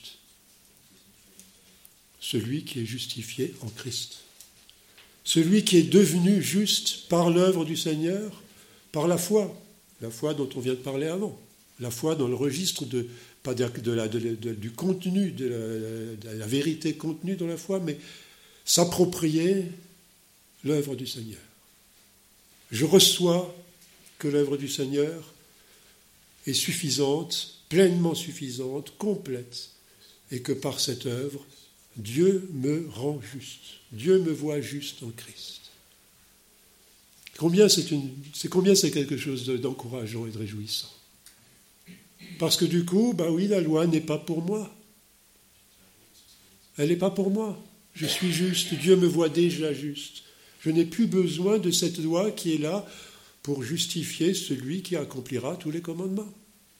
Celui qui est justifié en Christ. Celui qui est devenu juste par l'œuvre du Seigneur, par la foi dont on vient de parler avant, la foi dans le registre du contenu, de la vérité contenue dans la foi, mais s'approprier l'œuvre du Seigneur. Je reçois que l'œuvre du Seigneur est suffisante, pleinement suffisante, complète, et que par cette œuvre, Dieu me rend juste. Dieu me voit juste en Christ. Combien c'est quelque chose d'encourageant et de réjouissant. Parce que du coup, oui, la loi n'est pas pour moi. Elle n'est pas pour moi. Je suis juste. Dieu me voit déjà juste. Je n'ai plus besoin de cette loi qui est là pour justifier celui qui accomplira tous les commandements.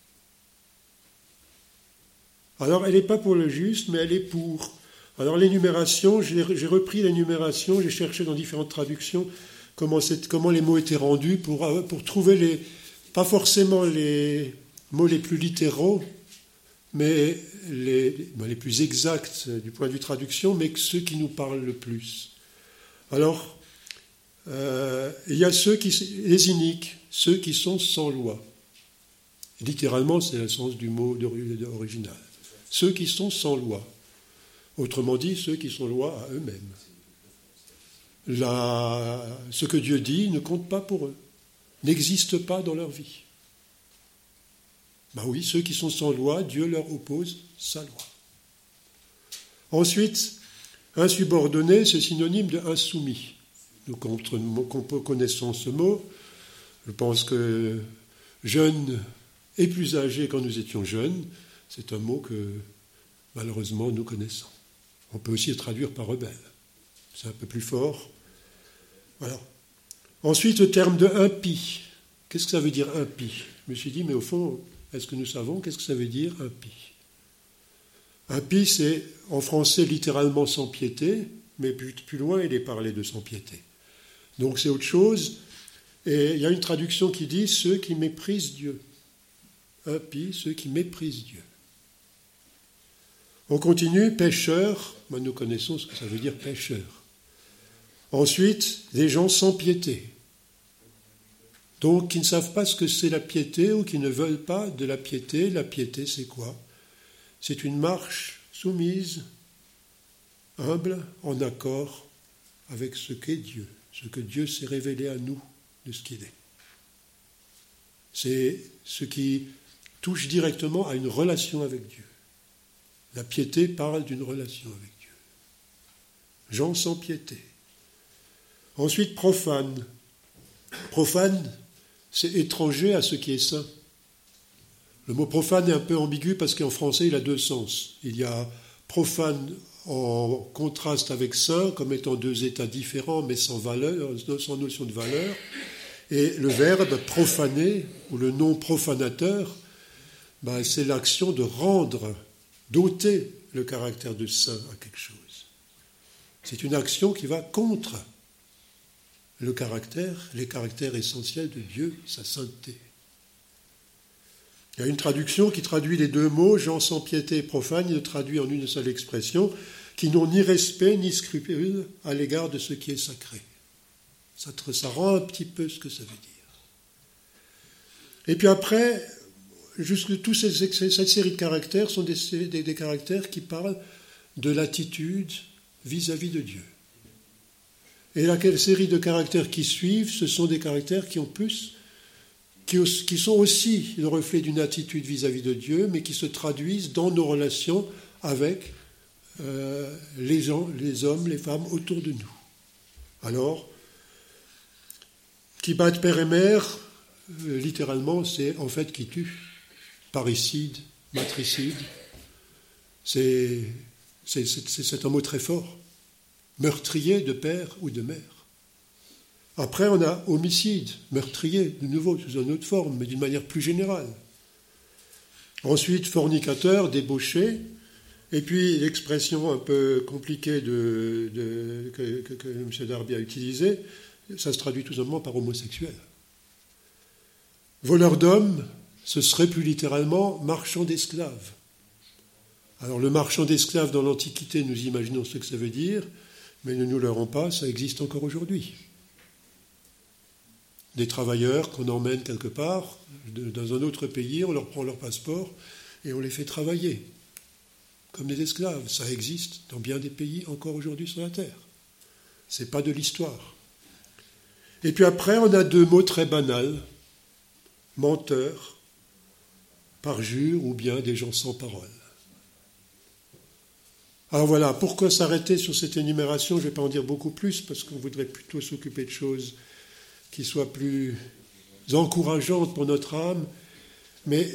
Alors, elle n'est pas pour le juste, mais elle est pour. Alors, l'énumération, j'ai repris l'énumération, j'ai cherché dans différentes traductions comment les mots étaient rendus pour trouver pas forcément les mots les plus littéraux, mais les plus exacts du point de vue traduction, mais ceux qui nous parlent le plus. Alors, il y a les iniques, ceux qui sont sans loi. Littéralement, c'est le sens du mot original. ceux qui sont sans loi. Autrement dit, ceux qui sont loi à eux-mêmes. Ce que Dieu dit ne compte pas pour eux, n'existe pas dans leur vie. Ben oui, ceux qui sont sans loi, Dieu leur oppose sa loi. Ensuite, insubordonné, c'est synonyme de insoumis. Nous connaissons ce mot. Je pense que jeunes et plus âgés quand nous étions jeunes, c'est un mot que malheureusement nous connaissons. On peut aussi le traduire par rebelle. C'est un peu plus fort. Voilà. Ensuite, le terme de impie. Qu'est-ce que ça veut dire impie ? Je me suis dit, mais au fond, est-ce que nous savons qu'est-ce que ça veut dire impie ? Impie, c'est en français littéralement sans piété, mais plus loin, il est parlé de sans piété. Donc c'est autre chose. Et il y a une traduction qui dit ceux qui méprisent Dieu. Impie, ceux qui méprisent Dieu. On continue, pécheurs. Nous connaissons ce que ça veut dire pécheur. Ensuite, des gens sans piété. Donc, qui ne savent pas ce que c'est la piété ou qui ne veulent pas de la piété. La piété, c'est quoi ? C'est une marche soumise, humble, en accord avec ce qu'est Dieu, ce que Dieu s'est révélé à nous de ce qu'il est. C'est ce qui touche directement à une relation avec Dieu. La piété parle d'une relation avec Dieu. Gens sans piété. Ensuite, profane. Profane, c'est étranger à ce qui est saint. Le mot profane est un peu ambigu parce qu'en français, il a deux sens. Il y a profane en contraste avec saint, comme étant deux états différents, mais sans valeur, sans notion de valeur. Et le verbe profaner, ou le nom profanateur, c'est l'action de rendre, d'ôter le caractère de saint à quelque chose. C'est une action qui va contre les caractères essentiels de Dieu, sa sainteté. Il y a une traduction qui traduit les deux mots, gens sans piété et profanes, il le traduit en une seule expression, qui n'ont ni respect ni scrupule à l'égard de ce qui est sacré. Ça rend un petit peu ce que ça veut dire. Et puis après, toute cette série de caractères sont des caractères qui parlent de l'attitude vis-à-vis de Dieu. Et la série de caractères qui suivent, ce sont des caractères qui sont aussi le reflet d'une attitude vis-à-vis de Dieu, mais qui se traduisent dans nos relations avec les hommes, les femmes autour de nous. Alors, qui battent père et mère, littéralement, c'est en fait qui tue. Parricide, matricide, c'est un mot très fort. Meurtrier de père ou de mère. Après, on a homicide, meurtrier, de nouveau, sous une autre forme, mais d'une manière plus générale. Ensuite, fornicateur, débauché. Et puis, l'expression un peu compliquée que M. Darby a utilisée, ça se traduit tout simplement par homosexuel. Voleur d'hommes, ce serait plus littéralement marchand d'esclaves. Alors, le marchand d'esclaves dans l'Antiquité, nous imaginons ce que ça veut dire, mais ne nous leurrons pas, ça existe encore aujourd'hui. Des travailleurs qu'on emmène quelque part, dans un autre pays, on leur prend leur passeport et on les fait travailler, comme des esclaves. Ça existe dans bien des pays encore aujourd'hui sur la Terre. Ce n'est pas de l'histoire. Et puis après, on a deux mots très banals, menteur, parjure ou bien des gens sans parole. Alors voilà, pourquoi s'arrêter sur cette énumération ? Je ne vais pas en dire beaucoup plus, parce qu'on voudrait plutôt s'occuper de choses qui soient plus encourageantes pour notre âme, mais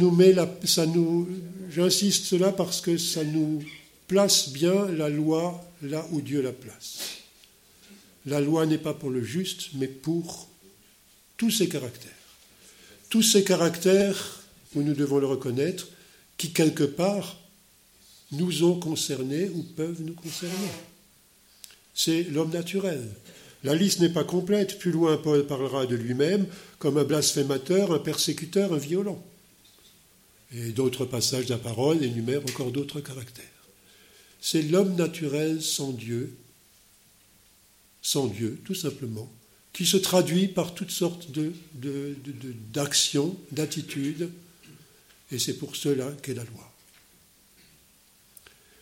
j'insiste cela parce que ça nous place bien la loi là où Dieu la place. La loi n'est pas pour le juste, mais pour tous ses caractères. Tous ces caractères, où nous devons le reconnaître, qui quelque part nous ont concernés ou peuvent nous concerner. C'est l'homme naturel. La liste n'est pas complète. Plus loin, Paul parlera de lui-même comme un blasphémateur, un persécuteur, un violent. Et d'autres passages de la parole énumèrent encore d'autres caractères. C'est l'homme naturel sans Dieu, tout simplement, qui se traduit par toutes sortes d'actions, d'attitudes, et c'est pour cela qu'est la loi.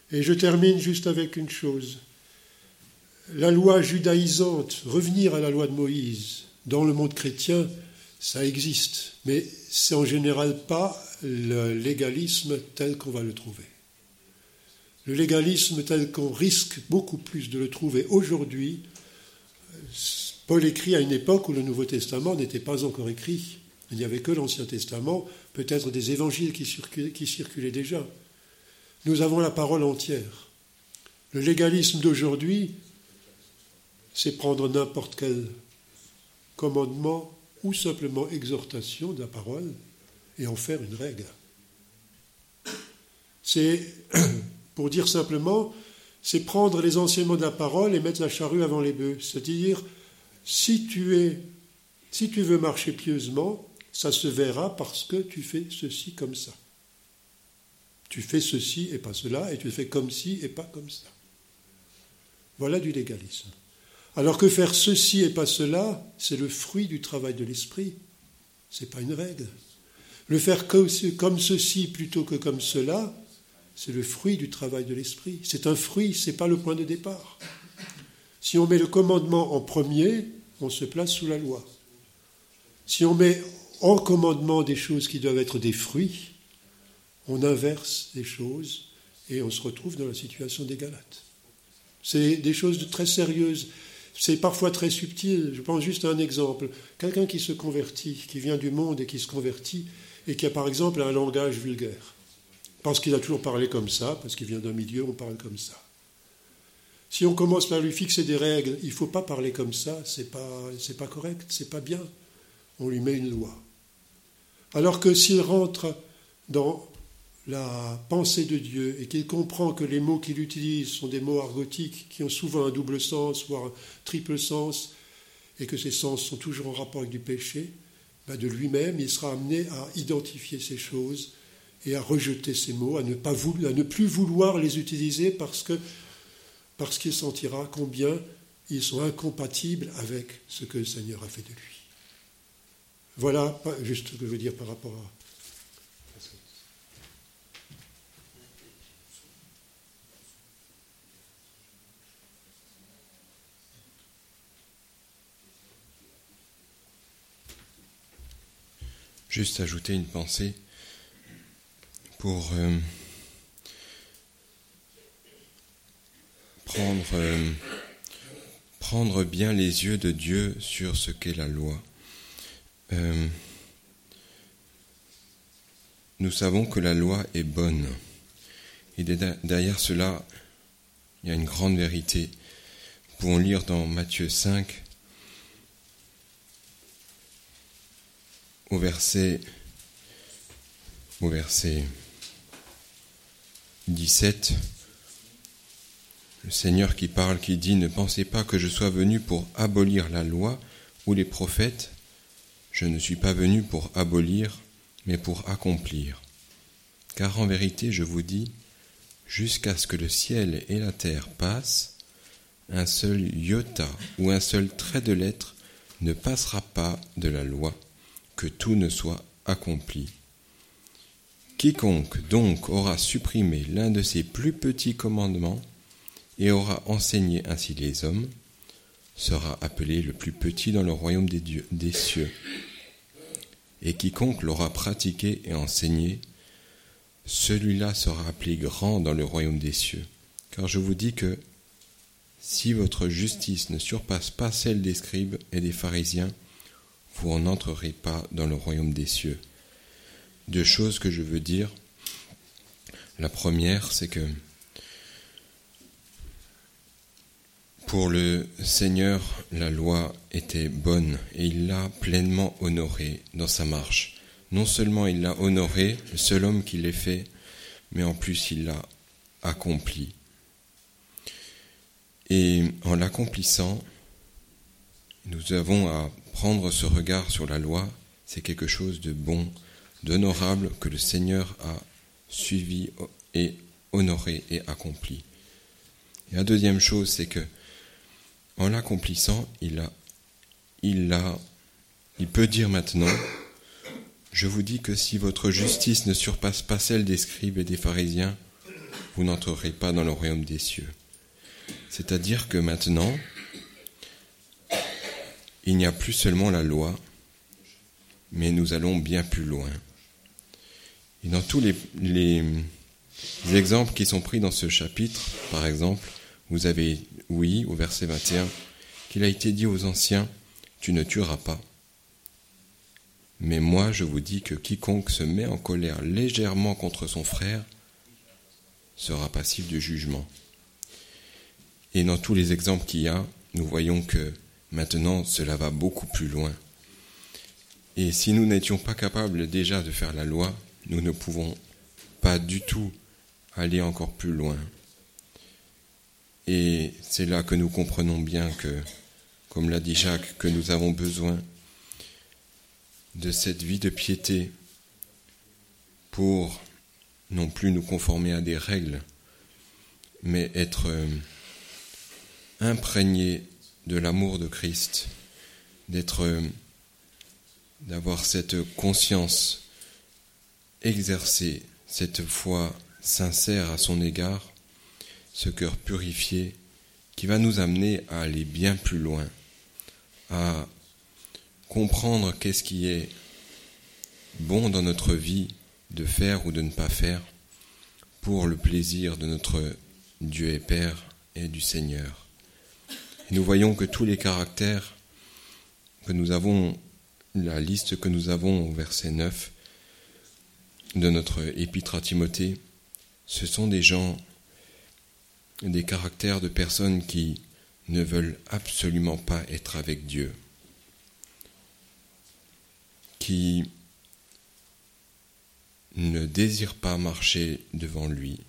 Et je termine juste avec une chose. La loi judaïsante, revenir à la loi de Moïse, dans le monde chrétien, ça existe. Mais c'est en général pas le légalisme tel qu'on va le trouver. Le légalisme tel qu'on risque beaucoup plus de le trouver aujourd'hui, Paul écrit à une époque où le Nouveau Testament n'était pas encore écrit. Il n'y avait que l'Ancien Testament, peut-être des évangiles qui circulaient déjà. Nous avons la parole entière. Le légalisme d'aujourd'hui, c'est prendre n'importe quel commandement ou simplement exhortation de la parole et en faire une règle. C'est, pour dire simplement, c'est prendre les enseignements de la parole et mettre la charrue avant les bœufs. C'est-à-dire, si tu veux marcher pieusement, ça se verra parce que tu fais ceci comme ça. Tu fais ceci et pas cela, et tu le fais comme ci et pas comme ça. Voilà du légalisme. Alors que faire ceci et pas cela, c'est le fruit du travail de l'esprit. Ce n'est pas une règle. Le faire comme ceci plutôt que comme cela, c'est le fruit du travail de l'esprit. C'est un fruit, ce n'est pas le point de départ. Si on met le commandement en premier, on se place sous la loi. Si on met en commandement des choses qui doivent être des fruits, on inverse les choses et on se retrouve dans la situation des Galates. C'est des choses très sérieuses. C'est parfois très subtil. Je pense juste à un exemple. Quelqu'un qui se convertit, qui vient du monde et qui se convertit, et qui a par exemple un langage vulgaire. Parce qu'il a toujours parlé comme ça, parce qu'il vient d'un milieu où on parle comme ça. Si on commence par lui fixer des règles, il ne faut pas parler comme ça, c'est pas correct, c'est pas bien. On lui met une loi. Alors que s'il rentre dans la pensée de Dieu et qu'il comprend que les mots qu'il utilise sont des mots argotiques qui ont souvent un double sens, voire un triple sens, et que ces sens sont toujours en rapport avec du péché, de lui-même, il sera amené à identifier ces choses et à rejeter ces mots, à ne plus vouloir les utiliser parce qu'il sentira combien ils sont incompatibles avec ce que le Seigneur a fait de lui. Voilà juste ce que je veux dire par rapport à... Juste ajouter une pensée pour prendre bien les yeux de Dieu sur ce qu'est la loi. Nous savons que la loi est bonne. Et derrière cela, il y a une grande vérité. Nous pouvons lire dans Matthieu 5, au verset 17, le Seigneur qui parle, qui dit « Ne pensez pas que je sois venu pour abolir la loi ou les prophètes. Je ne suis pas venu pour abolir, mais pour accomplir. Car en vérité, je vous dis, jusqu'à ce que le ciel et la terre passent, un seul iota ou un seul trait de lettre ne passera pas de la loi, que tout ne soit accompli. Quiconque donc aura supprimé l'un de ces plus petits commandements et aura enseigné ainsi les hommes, sera appelé le plus petit dans le royaume des cieux. Et quiconque l'aura pratiqué et enseigné, celui-là sera appelé grand dans le royaume des cieux. Car je vous dis que si votre justice ne surpasse pas celle des scribes et des pharisiens, vous n'entrerez pas dans le royaume des cieux. 2 choses que je veux dire. La première, c'est que pour le Seigneur, la loi était bonne et il l'a pleinement honorée dans sa marche. Non seulement il l'a honorée, le seul homme qui l'ait fait, mais en plus il l'a accompli. Et en l'accomplissant, nous avons à prendre ce regard sur la loi, c'est quelque chose de bon, d'honorable que le Seigneur a suivi et honoré et accompli. Et la deuxième chose, c'est que en l'accomplissant, il peut dire maintenant, je vous dis que si votre justice ne surpasse pas celle des scribes et des pharisiens, vous n'entrerez pas dans le royaume des cieux. C'est-à-dire que maintenant, il n'y a plus seulement la loi, mais nous allons bien plus loin. Et dans tous les exemples qui sont pris dans ce chapitre, par exemple, vous avez, oui, au verset 21, qu'il a été dit aux anciens, « Tu ne tueras pas ». Mais moi, je vous dis que quiconque se met en colère légèrement contre son frère sera passif de jugement. Et dans tous les exemples qu'il y a, nous voyons que maintenant, cela va beaucoup plus loin. Et si nous n'étions pas capables déjà de faire la loi, nous ne pouvons pas du tout aller encore plus loin. Et c'est là que nous comprenons bien que, comme l'a dit Jacques, que nous avons besoin de cette vie de piété pour non plus nous conformer à des règles, mais être imprégné de l'amour de Christ, d'avoir cette conscience exercée, cette foi sincère à son égard, ce cœur purifié qui va nous amener à aller bien plus loin, à comprendre qu'est-ce qui est bon dans notre vie de faire ou de ne pas faire pour le plaisir de notre Dieu et Père et du Seigneur. Et nous voyons que tous les caractères que nous avons, la liste que nous avons au verset 9 de notre épître à Timothée, ce sont des gens, des caractères de personnes qui ne veulent absolument pas être avec Dieu, qui ne désirent pas marcher devant lui.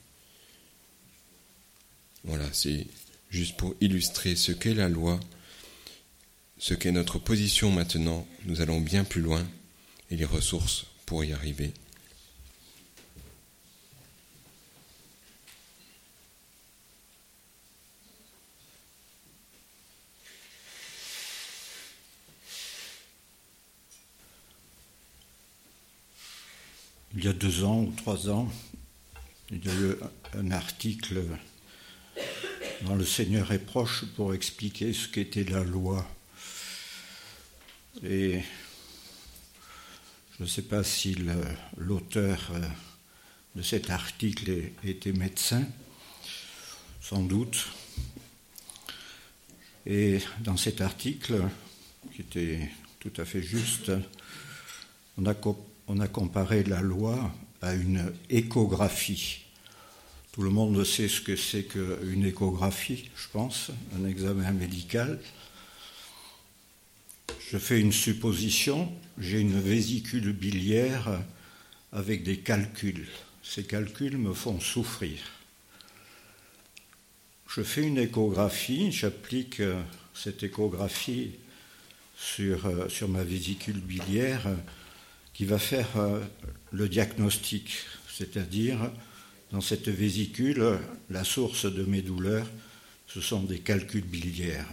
Voilà, c'est juste pour illustrer ce qu'est la loi, ce qu'est notre position maintenant. Nous allons bien plus loin et les ressources pour y arriver. Il y a 2 ans ou 3 ans, il y a eu un article dans Le Seigneur est proche pour expliquer ce qu'était la loi. Et je ne sais pas si l'auteur de cet article était médecin, sans doute. Et dans cet article, qui était tout à fait juste, on a comparé la loi à une échographie. Tout le monde sait ce que c'est qu'une échographie, je pense, un examen médical. Je fais une supposition, j'ai une vésicule biliaire avec des calculs. Ces calculs me font souffrir. Je fais une échographie, j'applique cette échographie sur ma vésicule biliaire qui va faire le diagnostic, c'est-à-dire dans cette vésicule, la source de mes douleurs, ce sont des calculs biliaires.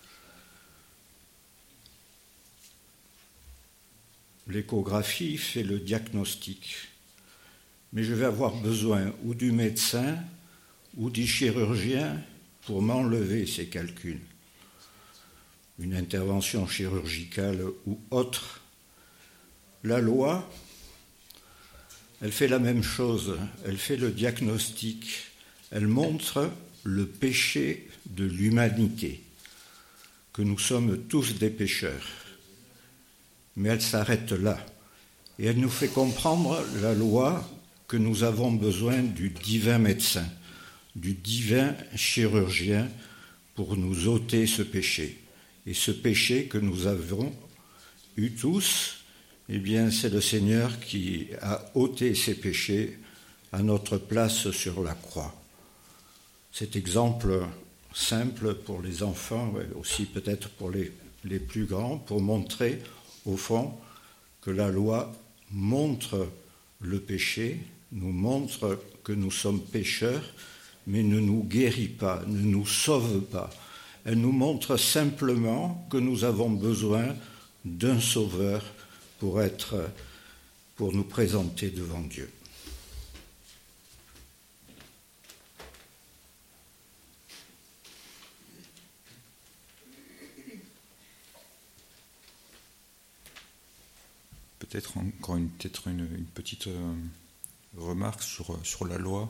L'échographie fait le diagnostic, mais je vais avoir besoin ou du médecin ou du chirurgien pour m'enlever ces calculs. Une intervention chirurgicale ou autre. La loi, elle fait la même chose, elle fait le diagnostic, elle montre le péché de l'humanité, que nous sommes tous des pécheurs. Mais elle s'arrête là, et elle nous fait comprendre, la loi, que nous avons besoin du divin médecin, du divin chirurgien pour nous ôter ce péché. Et ce péché que nous avons eu tous, eh bien, c'est le Seigneur qui a ôté ces péchés à notre place sur la croix. Cet exemple simple pour les enfants, aussi peut-être pour les plus grands, pour montrer, au fond, que la loi montre le péché, nous montre que nous sommes pécheurs, mais ne nous guérit pas, ne nous sauve pas. Elle nous montre simplement que nous avons besoin d'un sauveur pour nous présenter devant Dieu. peut-être encore une petite remarque sur la loi.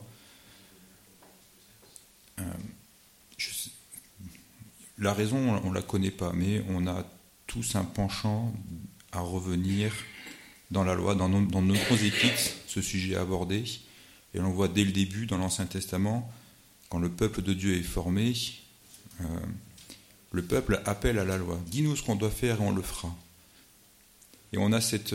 La raison, on ne la connaît pas, mais on a tous un penchant à revenir dans la loi, dans nos épîtres, ce sujet abordé. Et on voit dès le début, dans l'Ancien Testament, quand le peuple de Dieu est formé, le peuple appelle à la loi. Dis-nous ce qu'on doit faire et on le fera. Et on a cette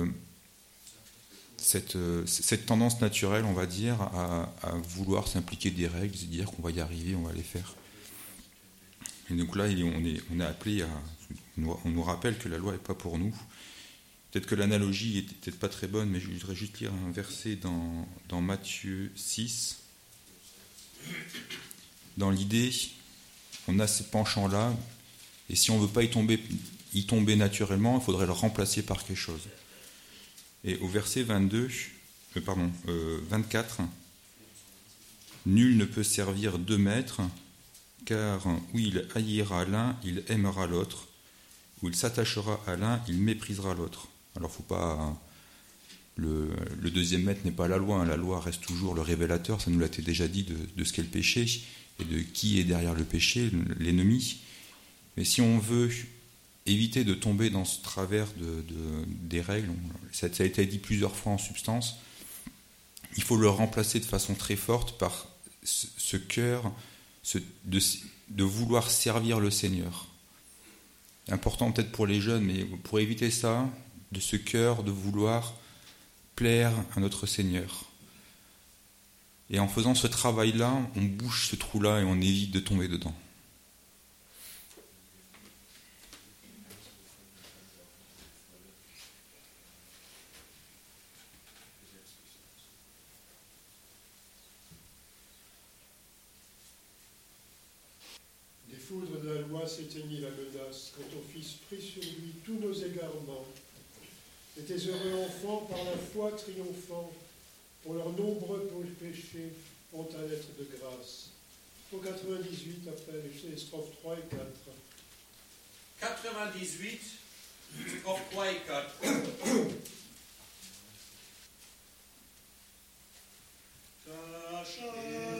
tendance naturelle, on va dire, à vouloir s'impliquer des règles, et dire qu'on va y arriver, on va les faire. Et donc là, on est appelé on nous rappelle que la loi n'est pas pour nous. Peut-être que l'analogie n'est peut-être pas très bonne, mais je voudrais juste lire un verset dans Matthieu 6. Dans l'idée, on a ce penchant-là, et si on ne veut pas y tomber naturellement, il faudrait le remplacer par quelque chose. Et au verset 24, « Nul ne peut servir 2 maîtres, car où il haïra l'un, il aimera l'autre, où il s'attachera à l'un, il méprisera l'autre. » Alors, faut pas. Le deuxième maître n'est pas la loi. La loi reste toujours le révélateur. Ça nous l'a déjà dit de ce qu'est le péché et de qui est derrière le péché, l'ennemi. Mais si on veut éviter de tomber dans ce travers des règles, ça a été dit plusieurs fois en substance, il faut le remplacer de façon très forte par ce cœur de vouloir servir le Seigneur. Important peut-être pour les jeunes, mais pour éviter ça, de ce cœur de vouloir plaire à notre Seigneur. Et en faisant ce travail-là, on bouche ce trou-là et on évite de tomber dedans. Des foudres de la loi s'éteignit la menace, quand ton Fils prit sur lui tous nos égarements. Et tes heureux enfants, par la foi triomphant, pour leurs nombreux péchés, ont ta lettre de grâce. Au 98, après les strophes 3 et 4. 98, strophes 3 et 4. Ta chair